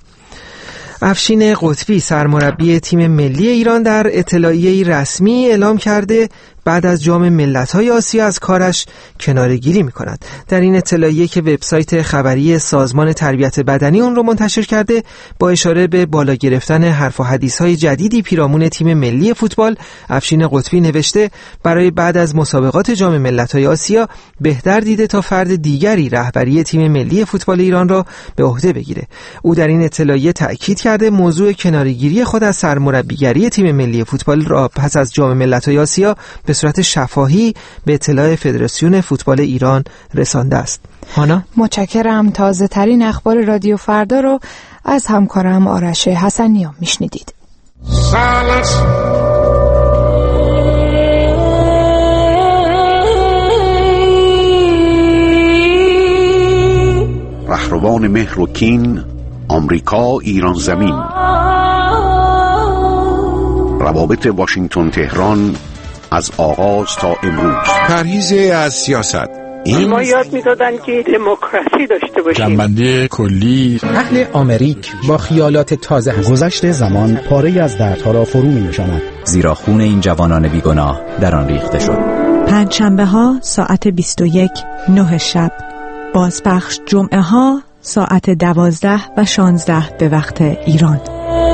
افشین قطبی سرمربی تیم ملی ایران در اطلاعیه‌ای رسمی اعلام کرده بعد از جام ملت‌های آسیا از کارش کناره‌گیری می‌کند. در این اطلاعیه که وبسایت خبری سازمان تربیت بدنی اون رو منتشر کرده، با اشاره به بالا گرفتن حرف و حدیث‌های جدیدی پیرامون تیم ملی فوتبال، افشین قطبی نوشته برای بعد از مسابقات جام ملت‌های آسیا بهتر دیده تا فرد دیگری رهبری تیم ملی فوتبال ایران را به عهده بگیره. او در این اطلاعیه تأکید کرده موضوع کناره‌گیری خود از سرمربیگری تیم ملی فوتبال را پس از جام ملت‌های آسیا به صورت شفاهی به اطلاع فدراسیون فوتبال ایران رسانده است. هانا، متشکرم. تازه ترین اخبار رادیو فردا رو از همکارم آرش حسنیان میشنیدید. رهروان مهر و کین، آمریکا ایران زمین، روابط واشنگتن تهران از آغاز تا امروز. پرهیز از سیاست. ما یاد میدادن که دموکراسی داشته باشیم. جنبنده کلی. اهل آمریک با خیالات تازه هست. گذشت زمان پاره‌ای از دردها را فرو می‌نشاند، زیرا خون این جوانان بیگناه در آن ریخته شد. پنجشنبه ها ساعت 21 9 شب، بازپخش جمعه ها ساعت 12 و 16 به وقت ایران.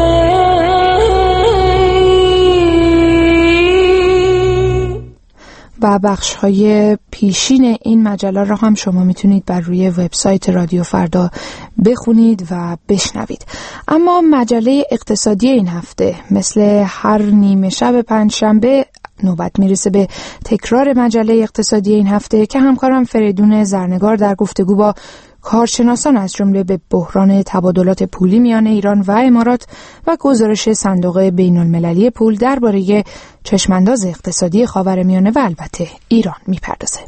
و بخش‌های پیشین این مجله را هم شما میتونید بر روی وبسایت رادیو فردا بخونید و بشنوید. اما مجله اقتصادی این هفته مثل هر نیمه شب پنجشنبه نوبت میرسه به تکرار مجله اقتصادی این هفته که همکارم فریدون زرنگار در گفتگو با کارشناسان از جمله به بحران تبادلات پولی میان ایران و امارات و گزارش صندوق بین‌المللی پول درباره چشمانداز اقتصادی خاورمیانه و البته ایران میپردازه.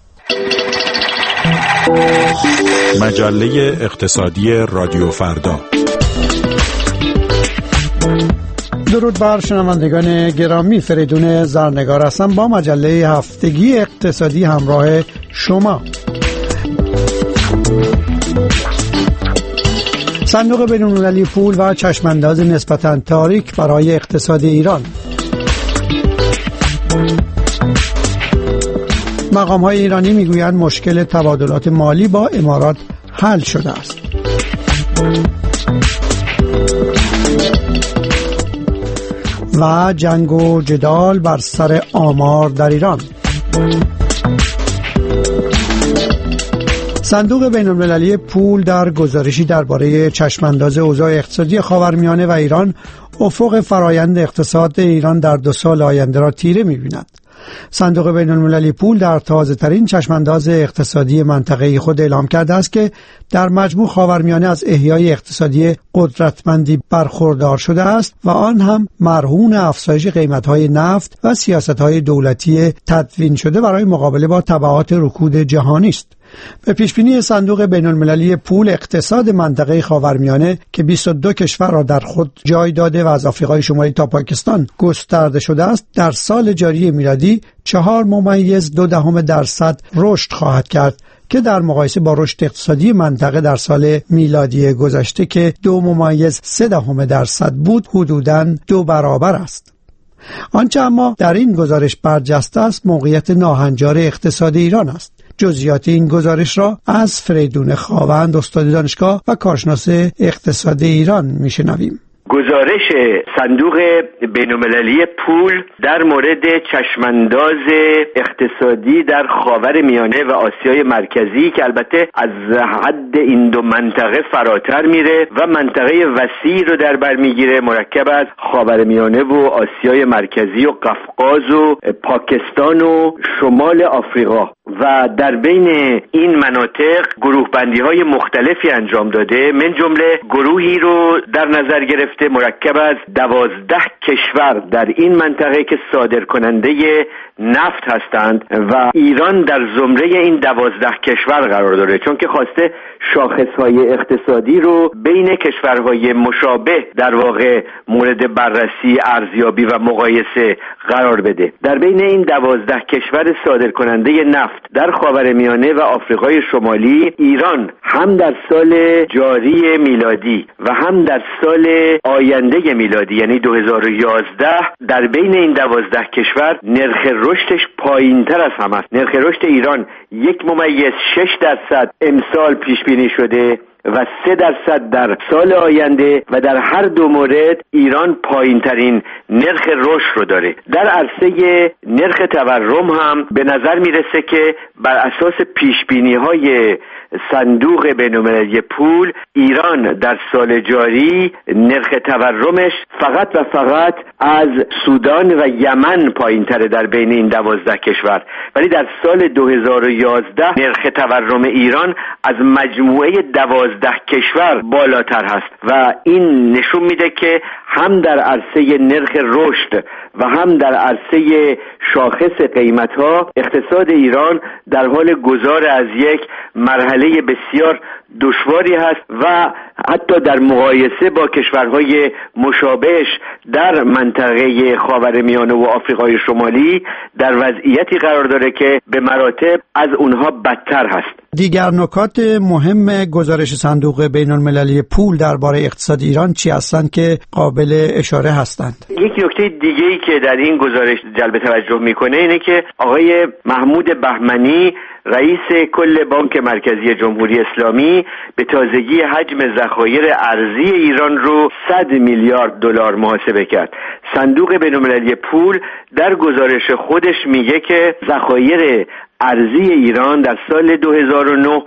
مجله اقتصادی رادیو فردا. درود بر شنوندگان گرامی، فریدون زرنگار هستم با مجله هفتگی اقتصادی همراه شما. صندوق بین‌المللی پول و چشمانداز نسبتاً تاریک برای اقتصاد ایران. مقام‌های ایرانی میگویند مشکل تبادلات مالی با امارات حل شده است. و جنگ و جدال بر سر آمار در ایران. صندوق بین‌المللی پول در گزارشی درباره چشمانداز اوضاع اقتصادی خاورمیانه و ایران افق فرایند اقتصاد ایران در 2 سال آینده را تیره می‌بیند. صندوق بین‌المللی پول در تازه‌ترین چشمانداز اقتصادی منطقه‌ای خود اعلام کرده است که در مجموع خاورمیانه از احیای اقتصادی قدرتمندی برخوردار شده است و آن هم مرهون افزایش قیمت‌های نفت و سیاست‌های دولتی تدوین شده برای مقابله با تبعات رکود جهانی است. به پیشبینی صندوق بین‌المللی پول، اقتصاد منطقه خاورمیانه که 22 کشور را در خود جای داده و از آفریقای شمالی تا پاکستان گسترده شده است، در سال جاری میلادی 4.2% رشد خواهد کرد که در مقایسه با رشد اقتصادی منطقه در سال میلادی گذشته که 2.3% بود حدوداً 2 برابر است. آنچه اما در این گزارش برجسته است موقعیت ناهنجار اقتصاد ایران است. جزئیات این گزارش را از فریدون خاوند، استاد دانشگاه و کارشناس اقتصاد ایران میشنویم. گزارش صندوق بین‌المللی پول در مورد چشمانداز اقتصادی در خاورمیانه و آسیای مرکزی که البته از حد این دو منطقه فراتر میره و منطقه وسیع رو در بر میگیره، مرکب از خاورمیانه و آسیای مرکزی و قفقاز و پاکستان و شمال آفریقا و در بین این مناطق گروه بندی های مختلفی انجام داده، من جمله گروهی رو در نظر گرفته مرکب از 12 کشور در این منطقه که صادر کننده نفت هستند و ایران در زمره این 12 کشور قرار داره، چون که خواسته شاخصهای اقتصادی رو بین کشورهای مشابه در واقع مورد بررسی، ارزیابی و مقایسه قرار بده. در بین این 12 کشور صادرکننده نفت در خاورمیانه و آفریقای شمالی، ایران هم در سال جاری میلادی و هم در سال آینده میلادی یعنی 2011 در بین این 12 کشور نرخ رشدش پایین‌تر از همه است. نرخ رشد ایران 1.6% امسال پیش بینی شده و 3% در سال آینده و در هر دو مورد ایران پایین ترین نرخ رشد رو داره. در عرصه نرخ تورم هم به نظر میرسه که بر اساس پیش بینی های صندوق بین‌المللی پول، ایران در سال جاری نرخ تورمش فقط و فقط از سودان و یمن پایین تره در بین این 12 کشور، ولی در سال 2011 نرخ تورم ایران از مجموعه 12 کشور بالاتر هست و این نشون میده که هم در عرصه نرخ رشد و هم در عرصه شاخص قیمت‌ها اقتصاد ایران در حال گذار از یک مرحله بسیار دشواری هست و حتی در مقایسه با کشورهای مشابهش در منطقه خاورمیانه و آفریقای شمالی در وضعیتی قرار داره که به مراتب از اونها بدتر هست. دیگر نکات مهم گزارش صندوق بین‌المللی پول درباره اقتصاد ایران چی هستند که قابل اشاره هستند؟ یک نکته دیگه‌ای که در این گزارش جلب توجه میکنه اینه که آقای محمود بهمنی رئیس کل بانک مرکزی جمهوری اسلامی به تازگی حجم ذخایر ارزی ایران رو 100 میلیارد دلار محاسبه کرد. صندوق بین‌المللی پول در گزارش خودش میگه که ذخایر ارزی ایران در سال 2009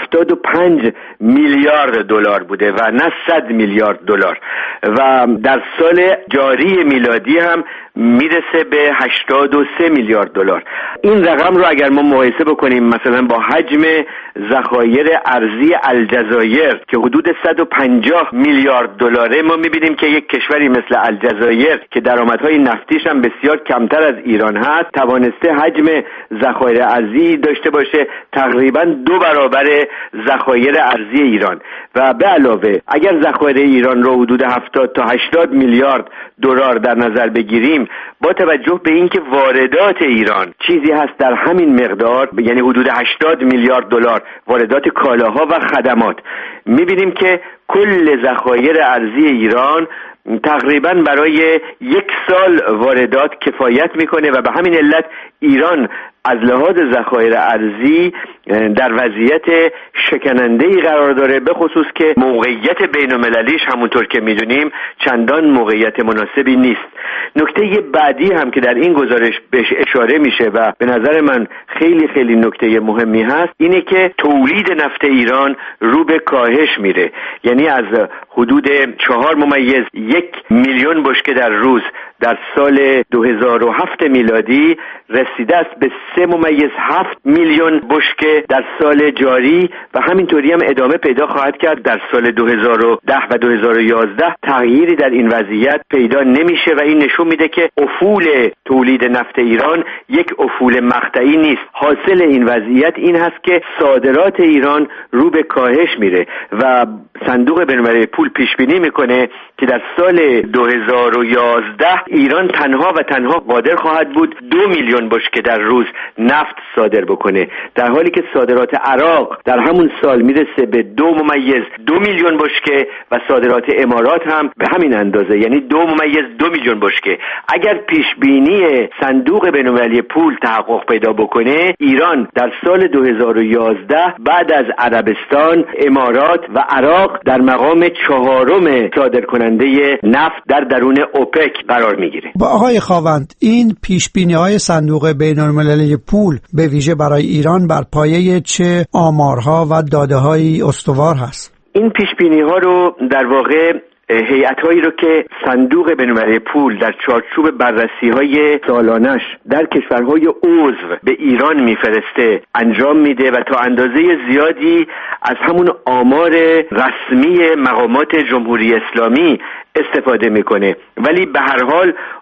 75 میلیارد دلار بوده و نه 100 میلیارد دلار و در سال جاری میلادی هم میرسه به 83 میلیارد دلار. این رقم رو اگر ما مقایسه بکنیم مثلا با حجم ذخایر ارزی الجزایر که حدود 150 میلیارد دلاره، ما میبینیم که یک کشوری مثل الجزایر که درآمدهای نفتیش هم بسیار کمتر از ایران هست توانسته حجم ذخایر ارزی داشته باشه تقریبا 2 برابر ذخایر ارزی ایران و به علاوه اگر ذخایر ایران رو حدود 70 تا 80 میلیارد دلار در نظر بگیریم با توجه به اینکه واردات ایران چیزی هست در همین مقدار یعنی حدود 80 میلیارد دلار واردات کالاها و خدمات، میبینیم که کل ذخایر ارزی ایران تقریبا برای 1 سال واردات کفایت میکنه و به همین علت ایران از لحاظ ذخایر ارزی در وضعیت شکننده‌ای قرار داره، به خصوص که موقعیت بین‌المللیش همونطور که میدونیم چندان موقعیت مناسبی نیست. نکته بعدی هم که در این گزارش بهش اشاره میشه و به نظر من خیلی خیلی نکته مهمی هست اینه که تولید نفت ایران رو به کاهش میره، یعنی از حدود 4.1 میلیون بشکه در روز در سال 2007 میلادی رسیده است به 3.7 میلیون بشکه در سال جاری و همینطوری هم ادامه پیدا خواهد کرد در سال 2010 و 2011. تغییری در این وضعیت پیدا نمیشه و این نشون میده که افول تولید نفت ایران یک افول مقطعی نیست. حاصل این وضعیت این هست که صادرات ایران رو به کاهش میره و صندوق بین‌المللی پول پیش بینی میکنه که در سال 2011 ایران تنها و تنها قادر خواهد بود 2 میلیون بشکه در روز نفت صادر بکنه، در حالی که صادرات عراق در همون سال میرسه به 2.2 میلیون بشکه و صادرات امارات هم به همین اندازه یعنی 2.2 میلیون بشکه. اگر پیش بینی صندوق بین‌المللی پول تحقق پیدا بکنه، ایران در سال 2011 بعد از عربستان، امارات و عراق در مقام 4م صادرکننده نفت در درون اوپک قرار میگیره. با آقای خاوند، این پیشبینی‌های صندوق بین‌المللی پول به ویژه برای ایران بر پایه چه آمارها و داده‌هایی استوار هست؟ این پیشبینی‌ها رو در واقع هیئت‌هایی رو که صندوق بین‌المللی پول در چارچوب بررسی‌های سالانش در کشورهای عضو به ایران میفرسته انجام میده و تا اندازه زیادی از همون آمار رسمی مقامات جمهوری اسلامی استفاده میکنه، ولی به هر حال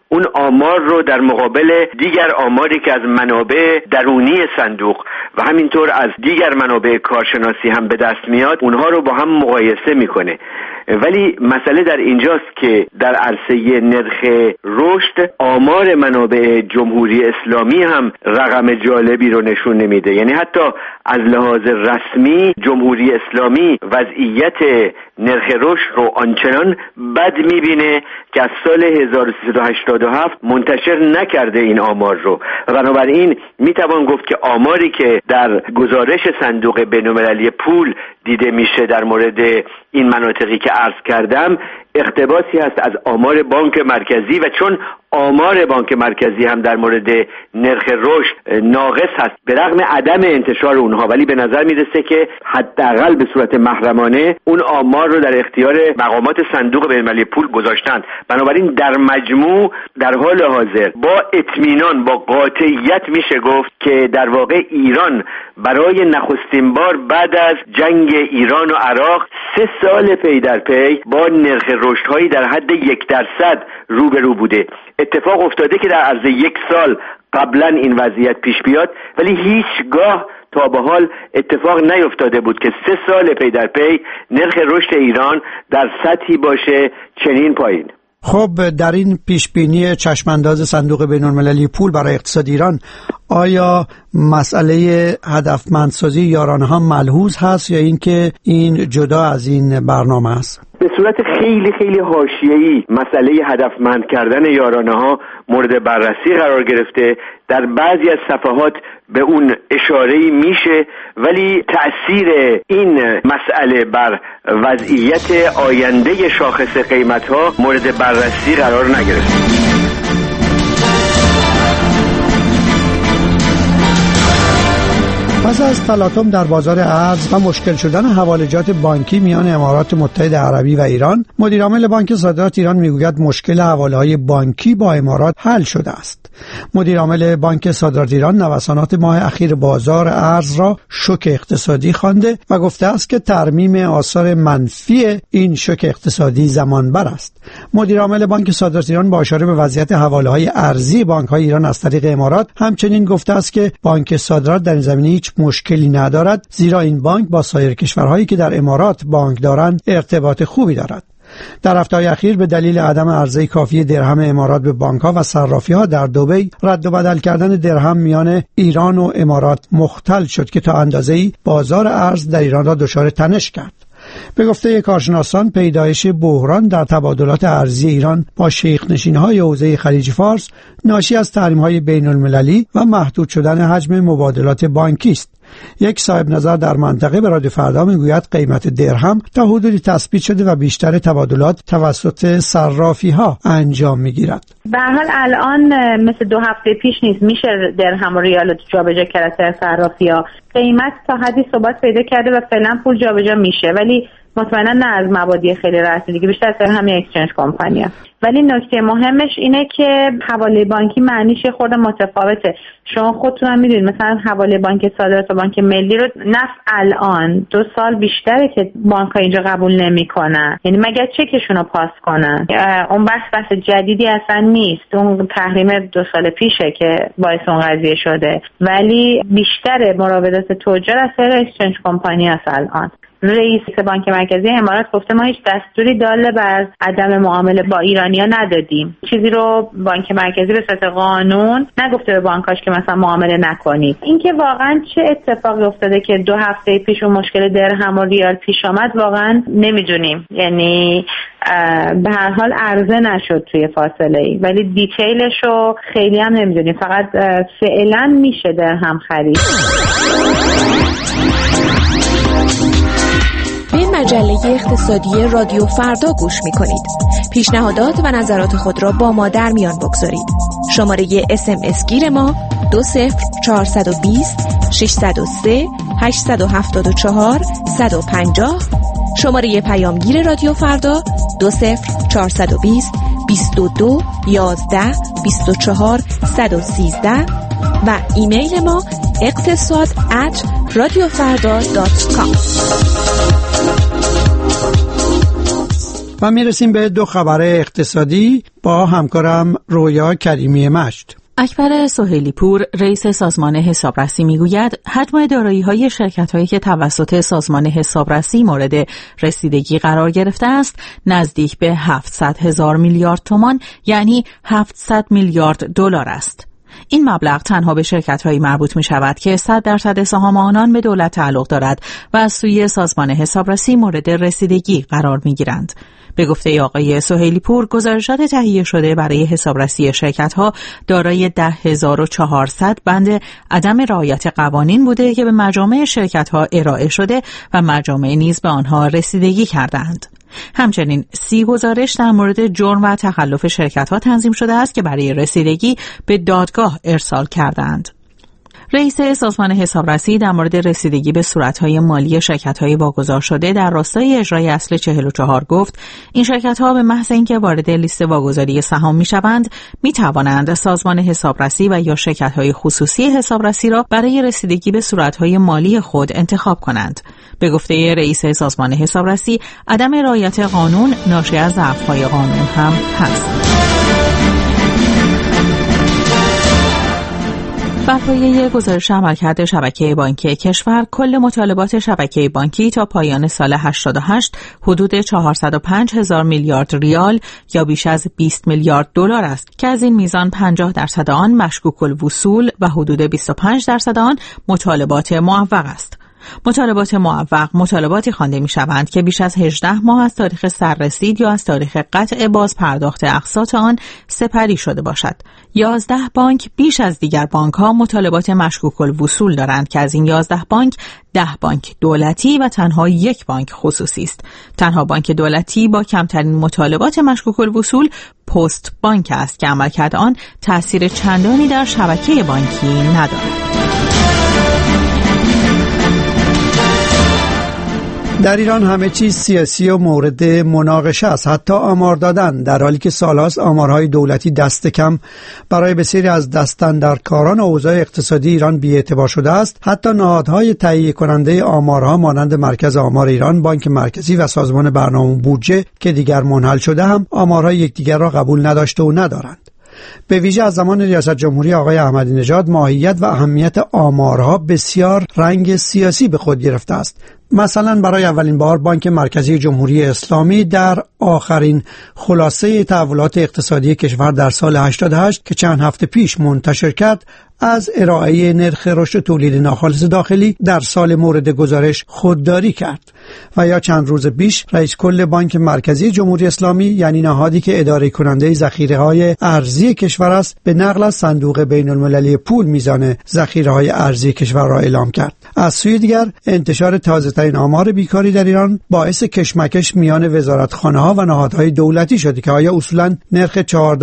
اون آمار رو در مقابل دیگر آماری که از منابع درونی صندوق و همینطور از دیگر منابع کارشناسی هم به دست میاد اونها رو با هم مقایسه میکنه. ولی مسئله در اینجاست که در عرصه نرخ رشد آمار منابع جمهوری اسلامی هم رقم جالبی رو نشون نمیده. یعنی حتی از لحاظ رسمی جمهوری اسلامی وضعیت نرخ رشد رو آنچنان بد میبینه که از سال 1387 منتشر نکرده این آمار رو. بنابراین میتوان گفت که آماری که در گزارش صندوق بین‌المللی پول دیده میشه در مورد این مناطقی که عرض کردم اقتباسی هست از آمار بانک مرکزی و چون آمار بانک مرکزی هم در مورد نرخ رشد ناقص هست به رغم عدم انتشار اونها، ولی به نظر میرسه که حداقل به صورت محرمانه اون آمار رو در اختیار مقامات صندوق بین‌المللی پول گذاشتند. بنابراین در مجموع در حال حاضر با اطمینان با قاطعیت میشه گفت که در واقع ایران برای نخستین بار بعد از جنگ ایران و عراق 3 سال پی در پی با نرخ رشدهایی در حد 1% روبرو بوده. اتفاق افتاده که در عرض 1 سال قبلا این وضعیت پیش بیاد، ولی هیچگاه تا به حال اتفاق نیفتاده بود که 3 سال پی در پی نرخ رشد ایران در سطحی باشه چنین پایین. خب در این پیشبینی چشمانداز صندوق بین‌المللی پول برای اقتصاد ایران آیا مسئله هدفمندسازی یارانه ها ملحوظ هست یا اینکه این جدا از این برنامه است؟ به صورت خیلی خیلی حاشیه‌ای مسئله هدفمند کردن یارانه ها مورد بررسی قرار گرفته. در بعضی از صفحات به اون اشاره‌ای میشه، ولی تأثیر این مسئله بر وضعیت آینده شاخص قیمت‌ها مورد بررسی قرار نگرفته. پس از تلاطم در بازار ارز و مشکل شدن حوالجات بانکی میان امارات متحده عربی و ایران، مدیرعامل بانک صادرات ایران میگوید مشکل حواله‌های بانکی با امارات حل شده است. مدیرعامل بانک صادرات ایران نوسانات ماه اخیر بازار ارز را شوک اقتصادی خوانده و گفته است که ترمیم آثار منفی این شوک اقتصادی زمانبر است. مدیرعامل بانک صادرات ایران با اشاره به وضعیت حواله‌های ارزی بانک‌های ایران از طریق امارات همچنین گفته است که بانک صادرات در این زمینه هیچ مشکلی ندارد، زیرا این بانک با سایر کشورهایی که در امارات بانک دارند ارتباط خوبی دارد. در هفته‌های اخیر به دلیل عدم عرضه کافی درهم امارات به بانک‌ها و صرافی‌ها در دبی، رد و بدل کردن درهم میان ایران و امارات مختل شد که تا اندازه‌ای بازار ارز در ایران را دچار تنش کرد. به گفته کارشناسان پیدایش بحران در تبادلات ارزی ایران با شیخ‌نشین‌های حوزه خلیج فارس ناشی از تحریم‌های بین‌المللی و محدود شدن حجم مبادلات بانکی است. یک صاحب نظر در منطقه به رادیو فردا میگوید قیمت درهم تا حدودی تثبیت شده و بیشتر تبادلات توسط صرافی‌ها انجام می‌گیرد. به هر حال الان مثل 2 هفته پیش نیست، میشه درهم و ریال جابجا کرد از صرافی‌ها. قیمت تا حدی ثبات پیدا کرده و فعلا پول جابجا میشه، ولی مطمئنا نه از مبادی خیلی رسمی دیگه، بیشتر از همین اکسچنج کمپانی‌ها. ولی نکته مهمش اینه که حواله بانکی معنیش خورده متفاوته. شما خودتون هم میدونید مثلا حواله بانک صادرات و بانک ملی رو الان 2 سال بیشتره که بانک‌ها اینجا قبول نمی‌کنن، یعنی مگر چکشون رو پاس کنن. اون بحث جدیدی اصلا نیست، اون تحریم 2 سال پیشه که باعث اون قضیه شده، ولی بیشتر مراودات تجار از طریق اکسچنج کمپانی هست. الان رئیس بانک مرکزی امارات گفته ما هیچ دستوری داله بر عدم معامله با ایرانی‌ها ندادیم، چیزی رو بانک مرکزی به صورت قانون نگفته به بانکاش که مثلا معامله نکنید. اینکه واقعا چه اتفاقی افتاده که 2 هفته پیش اون مشکل درهم و ریال پیش آمد واقعا نمیدونیم، یعنی به هر حال عرضه نشد توی فاصله ای، ولی دیتیلش رو خیلی هم نمیدونیم، فقط فعلا میشه درهم خرید. به مجله اقتصادی رادیو فردا گوش می‌کنید. پیشنهادات و نظرات خود را با ما در میان بگذارید. شماره SMS گیر ما 20420 603 874 150. شماره پیامگیر رادیو فردا 20420 22 11 24 113 و ایمیل ما اقتصاد@radiofarda.com. و میرسیم به دو خبر اقتصادی با همکارم رویا کریمی مشت. اکبر سهیلی پور رئیس سازمان حسابرسی میگوید حجم دارایی‌های شرکت‌هایی که توسط سازمان حسابرسی مورد رسیدگی قرار گرفته است نزدیک به 700,000 میلیارد تومان یعنی 700 میلیارد دلار است. این مبلغ تنها به شرکت‌هایی مربوط می‌شود که 100% سهام آنان به دولت تعلق دارد و از سوی سازمان حسابرسی مورد رسیدگی قرار می‌گیرند. به گفته آقای سهیلی پور، گزارشات تهیه شده برای حسابرسی شرکت‌ها دارای 10,400 بند عدم رعایت قوانین بوده که به مجامع شرکت‌ها ارائه شده و مجامع نیز به آنها رسیدگی کردند. همچنین 30 گزارش در مورد جرم و تخلف شرکت‌ها تنظیم شده است که برای رسیدگی به دادگاه ارسال کردند. رئیس سازمان حسابرسی در مورد رسیدگی به صورت‌های مالی شرکت‌های واگذار شده در راستای اجرای اصل 44 گفت این شرکت‌ها به محض اینکه وارد لیست واگذاری سهام می‌شوند می‌توانند سازمان حسابرسی و یا شرکت‌های خصوصی حسابرسی را برای رسیدگی به صورت‌های مالی خود انتخاب کنند. به گفته رئیس سازمان حسابرسی عدم رعایت قانون ناشی از ضعف‌های قانون هم هست. بر پایه گزارش عملکرد شبکه بانکی کشور، کل مطالبات شبکه بانکی تا پایان سال 88 حدود 405,000 میلیارد ریال یا بیش از 20 میلیارد دلار است که از این میزان 50% آن مشکوک الوصول و حدود 25% آن مطالبات معوق است. مطالبات معوق مطالباتی خوانده می شوند که بیش از 18 ماه از تاریخ سررسید یا از تاریخ قطع باز پرداخت اقساط آن سپری شده باشد. 11 بانک بیش از دیگر بانک ها مطالبات مشکوک الوصول دارند که از این 11 بانک 10 بانک دولتی و تنها 1 بانک خصوصی است. تنها بانک دولتی با کمترین مطالبات مشکوک الوصول پست بانک است که عملکرد آن تأثیر چندانی در شبکه بانکی ندارد. در ایران همه چیز سیاسی و مورد مناقشه است، حتی آمار دادن، در حالی که سالهاست آمارهای دولتی دست کم برای بسیاری از دستاندرکاران اوضاع اقتصادی ایران بی‌اعتبار شده است. حتی نهادهای تهیه کننده آمارها مانند مرکز آمار ایران، بانک مرکزی و سازمان برنامه بودجه که دیگر منحل شده هم آمارهای یکدیگر را قبول نداشته و ندارند. به ویژه از زمان ریاست جمهوری آقای احمدی نژاد ماهیت و اهمیت آمارها بسیار رنگ سیاسی به خود گرفته است. مثلا برای اولین بار بانک مرکزی جمهوری اسلامی در آخرین خلاصه تحولات اقتصادی کشور در سال 88 که چند هفته پیش منتشر کرد از ارائه نرخ رشد تولید ناخالص داخلی در سال مورد گزارش خودداری کرد. و یا چند روز پیش رئیس کل بانک مرکزی جمهوری اسلامی، یعنی نهادی که اداره کننده ذخیره‌های ارزی کشور است، به نقل از صندوق بین‌المللی پول میزان ذخیره‌های ارزی کشور را اعلام کرد. از سوی دیگر انتشار تازه‌ترین آمار بیکاری در ایران باعث کشمکش میان وزارتخانه‌ها و نهادهای دولتی شده که آیا اصولاً نرخ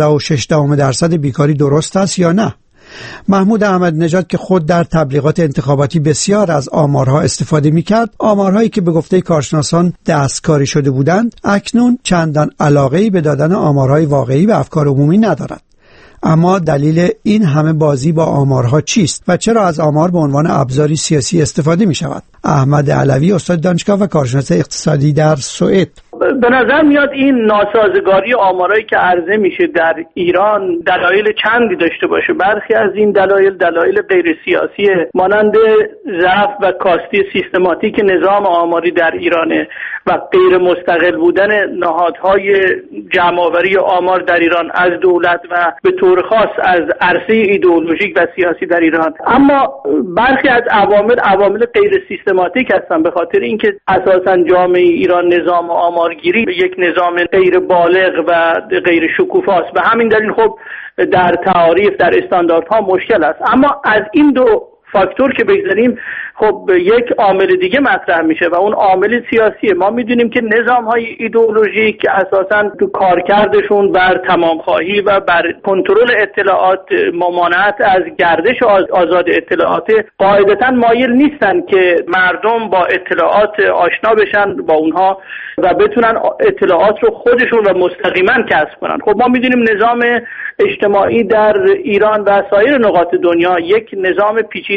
14.6% بیکاری درست است یا نه. محمود احمدی نژاد که خود در تبلیغات انتخاباتی بسیار از آمارها استفاده می‌کرد، آمارهایی که به گفته کارشناسان دستکاری شده بودند، اکنون چندان علاقه‌ای به دادن آمارهای واقعی به افکار عمومی ندارد. اما دلیل این همه بازی با آمارها چیست و چرا از آمار به عنوان ابزاری سیاسی استفاده می شود؟ احمد علوی، استاد دانشگاه و کارشناس اقتصادی در سوئد: به نظر میاد این ناسازگاری آمارایی که عرضه میشه در ایران دلایل چندی داشته باشه. برخی از این دلایل غیر سیاسی مانند ضعف و کاستی سیستماتیک نظام آماری در ایرانه و غیر مستقل بودن نهادهای جمع‌آوری آمار در ایران از دولت و به طور خاص از عرصه ایدئولوژیک و سیاسی در ایران. اما برخی از عوامل غیر سیستماتیک هستن، به خاطر اینکه اساساً جامعه ایران نظام آمارگیری به یک نظام غیر بالغ و غیر شکوفاست. به همین دلیل خب در تعاریف، در استانداردها مشکل است. اما از این دو فاکتور که بگذاریم، خب یک عامل دیگه مطرح میشه و اون عامل سیاسیه. ما میدونیم که نظام‌های ایدئولوژیک که اساساً تو کارکردشون بر تمامخواهی و بر کنترل اطلاعات، ممانعت از گردش آزاد اطلاعات، قاعدتاً مایل نیستن که مردم با اطلاعات آشنا بشن با اونها و بتونن اطلاعات رو خودشون و مستقیما کسب کنن. خب ما میدونیم نظام اجتماعی در ایران و سایر نقاط دنیا یک نظام پیچیده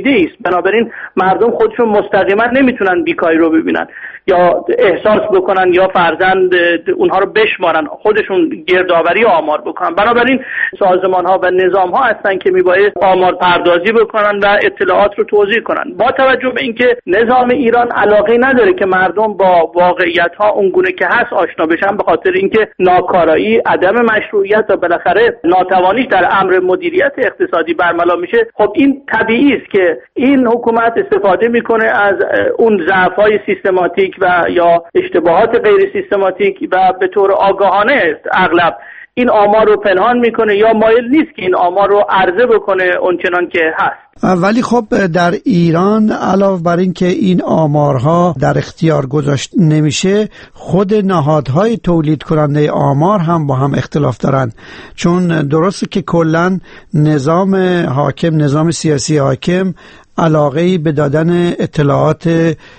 پیچیده است. بنابراین مردم خودشون مستقیما نمیتونن بیکاری رو ببینن یا احساس بکنن یا فرزند اونها رو بشمارن، خودشون گردآوری آمار بکنن. بنابراین سازمان ها و نظام ها هستن که میباید آمار پردازی بکنن و اطلاعات رو توزیع کنن. با توجه به اینکه نظام ایران علاقه نداره که مردم با واقعیت ها اونگونه که هست آشنا بشن، به خاطر اینکه ناکارایی، عدم مشروعیت و بالاخره ناتوانیش در امر مدیریت اقتصادی برملا میشه، خب این طبیعی است که این حکومت استفاده میکنه از اون ضعف‌های سیستماتیک و یا اشتباهات غیر سیستماتیک و به طور آگاهانه اغلب این آمار رو پنهان میکنه یا مایل نیست که این آمار رو عرضه بکنه اونچنان که هست. ولی خب در ایران علاوه بر این که این آمارها در اختیار گذاشت نمیشه، خود نهادهای تولید کننده آمار هم با هم اختلاف دارن، چون درسته که کلن نظام حاکم، نظام سیاسی حاکم علاقه‌ای به دادن اطلاعات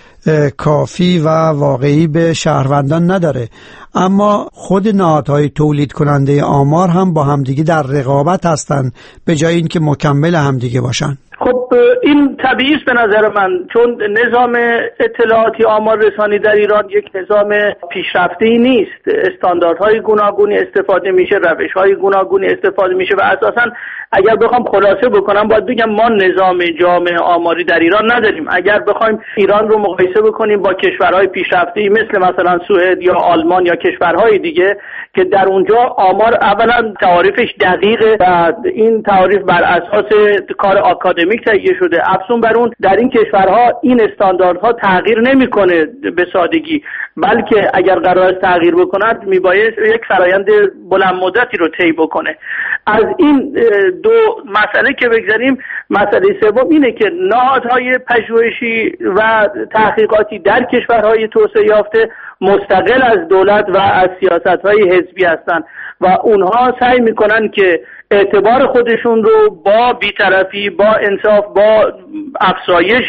کافی و واقعی به شهروندان نداره، اما خود نهادهای تولید کننده آمار هم با همدیگه در رقابت هستن به جای اینکه مکمل همدیگه باشن. خب این طبیعی است به نظر من، چون نظام اطلاعاتی آمار رسانی در ایران یک نظام پیشرفته‌ای نیست. استانداردهای گوناگونی استفاده میشه، روش‌های گوناگونی استفاده میشه و اساساً اگر بخوام خلاصه بکنم باید بگم ما نظام جامع آماری در ایران نداریم. اگر بخوایم ایران رو مقایسه بکنیم با کشورهای پیشرفته‌ای مثلا سوئد یا آلمان یا کشورهای دیگه که در اونجا آمار اولا تعاریفش دقیقه و این تعاریف بر اساس کار آکادمیک تهیه شده، افزون بر اون در این کشورها این استانداردها تغییر نمیکنه به سادگی، بلکه اگر قرار است تغییر بکند میباید یک فرایند بلند مدتی رو طی بکنه. از این دو مسئله که بگذاریم، مسئله سوم اینه که نهادهای پژوهشی و تحقیقاتی در کشورهای توسعه یافته مستقل از دولت و از سیاست‌های حزبی هستند و اونها سعی میکنن که اعتبار خودشون رو با بی‌طرفی، با انصاف، با افزایش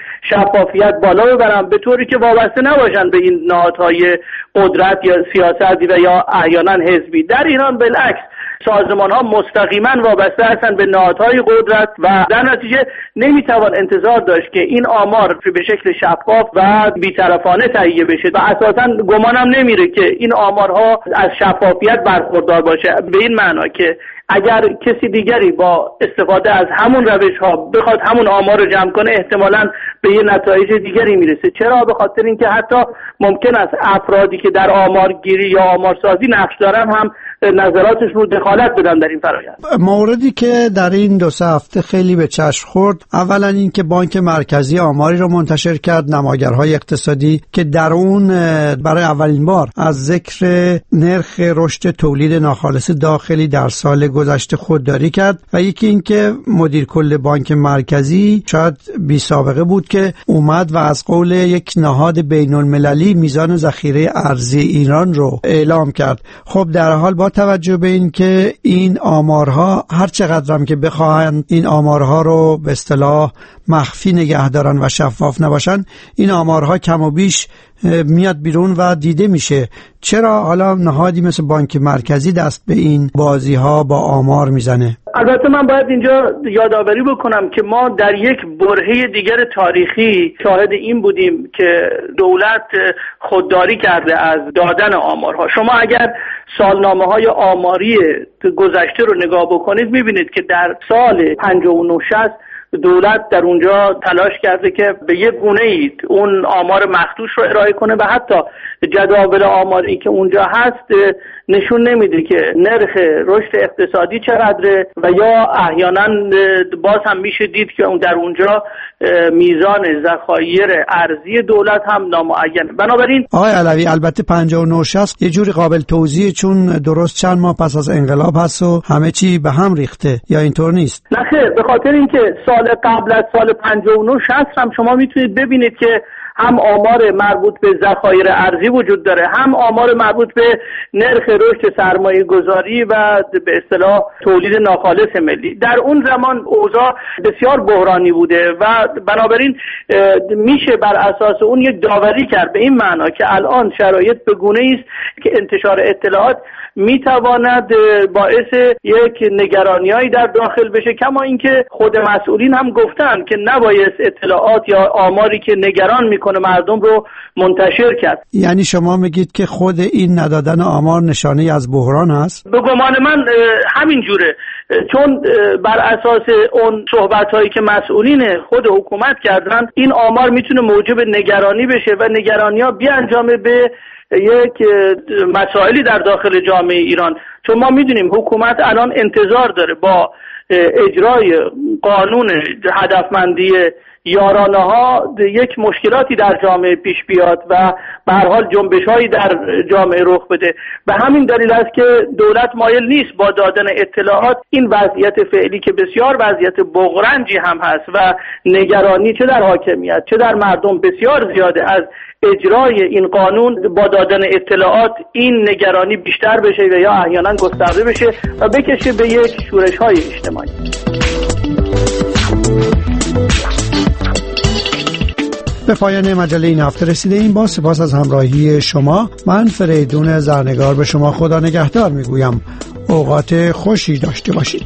شفافیت بالا ببرن به طوری که وابسته نباشن به این نهادهای قدرت یا سیاسی و یا احیانا حزبی. در ایران بالعکس سازمان ها مستقیما وابسته هستند به نهادهای قدرت و در نتیجه نمیتوان انتظار داشت که این آمار به شکل شفاف و بی‌طرفانه تهیه بشه و اساسا گمانم نمیره که این آمارها از شفافیت برخوردار باشه، به این معنا که اگر کسی دیگری با استفاده از همون روش ها بخواد همون آمار رو جمع کنه احتمالاً به یه نتایج دیگری میرسه. چرا؟ به خاطر اینکه حتی ممکن است افرادی که در آمارگیری یا آمارسازی نقش دارن هم نظراتشون رو دخالت بدن در این فرآیند. موردی که در این 2 هفته خیلی به چشم خورد، اولا این که بانک مرکزی آماری رو منتشر کرد، نماگرهای اقتصادی که در اون برای اولین بار از ذکر نرخ رشد تولید ناخالص داخلی در سال گذشته خودداری کرد و یکی این که مدیر کل بانک مرکزی شاید بی سابقه بود که اومد و از قول یک نهاد بین المللی میزان ذخیره ارزی ایران رو اعلام کرد. خب در حال با توجه به این که این آمارها هر چقدر هم که بخواهند این آمارها رو به اصطلاح مخفی نگه دارن و شفاف نباشن، این آمارها کم و بیش میاد بیرون و دیده میشه. چرا حالا نهادی مثل بانک مرکزی دست به این بازی ها با آمار میزنه؟ البته من باید اینجا یادآوری بکنم که ما در یک برهه دیگر تاریخی شاهد این بودیم که دولت خودداری کرده از دادن آمارها. شما اگر سالنامه‌های آماری گذشته رو نگاه بکنید میبینید که در سال 59-60 دولت در اونجا تلاش کرده که به یک گونه‌ای اون آمار مخدوش رو ارائه کنه و حتی جداول آماری که اونجا هست نشون نمیده که نرخ رشد اقتصادی چقدره و یا احیانا باز هم میشه دید که در اونجا میزان ذخایر ارزی دولت هم نامعینه. بنابراین آقای علوی البته 59-60 یه جوری قابل توضیحه چون درست چند ماه پس از انقلاب هست و همه چی به هم ریخته، یا اینطور نیست؟ نه خیر، به خاطر اینکه سال قبل از سال 59-60 هم شما میتونید ببینید که هم آمار مربوط به ذخایر ارزی وجود داره، هم آمار مربوط به نرخ رشد سرمایه گذاری و به اصطلاح تولید ناخالص ملی. در اون زمان اوضاع بسیار بحرانی بوده و بنابراین میشه بر اساس اون یک داوری کرد به این معنا که الان شرایط به گونه‌ای است که انتشار اطلاعات میتواند باعث یک نگرانیایی در داخل بشه، کما اینکه خود مسئولین هم گفتن که نباید اطلاعات یا آماری که نگران میکنه مردم رو منتشر کرد. یعنی شما میگید که خود این ندادن آمار نشانه از بحران است؟ به گمان من همین جوره، چون بر اساس اون صحبت‌هایی که مسئولین خود حکومت کردن این آمار میتونه موجب نگرانی بشه و نگرانی‌ها بیانجامه به یک مسائلی در داخل جامعه ایران. چون ما میدونیم حکومت الان انتظار داره با اجرای قانون هدفمندی یارانه ها یک مشکلاتی در جامعه پیش بیاد و به هر حال جنبش‌هایی در جامعه رخ بده. به همین دلیل است که دولت مایل نیست با دادن اطلاعات این وضعیت فعلی که بسیار وضعیت بغرنجی هم هست و نگرانی چه در حاکمیت چه در مردم بسیار زیاده از اجرای این قانون، با دادن اطلاعات این نگرانی بیشتر بشه و یا احیانا گسترده بشه و بکشه به یک شورش‌های اجتماعی. به پایان مجله این هفته رسیده این. با سپاس از همراهی شما. من فریدون زرنگار به شما خدا نگهدار میگویم. اوقات خوشی داشته باشید.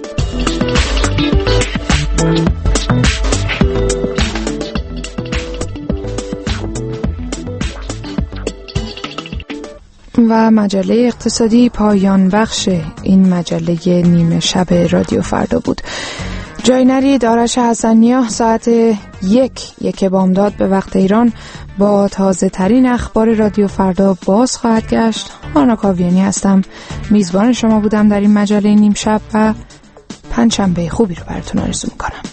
و مجله اقتصادی پایان بخش این مجله نیمه شب رادیو فردا بود. جای نرید، آرش حسنی‌ها ساعت 1 بامداد به وقت ایران با تازه ترین اخبار رادیو فردا باز خواهد گشت. آنا کاویانی هستم، میزبان شما بودم در این مجله نیم شب و پنجشنبه خوبی رو براتون آرزو میکنم.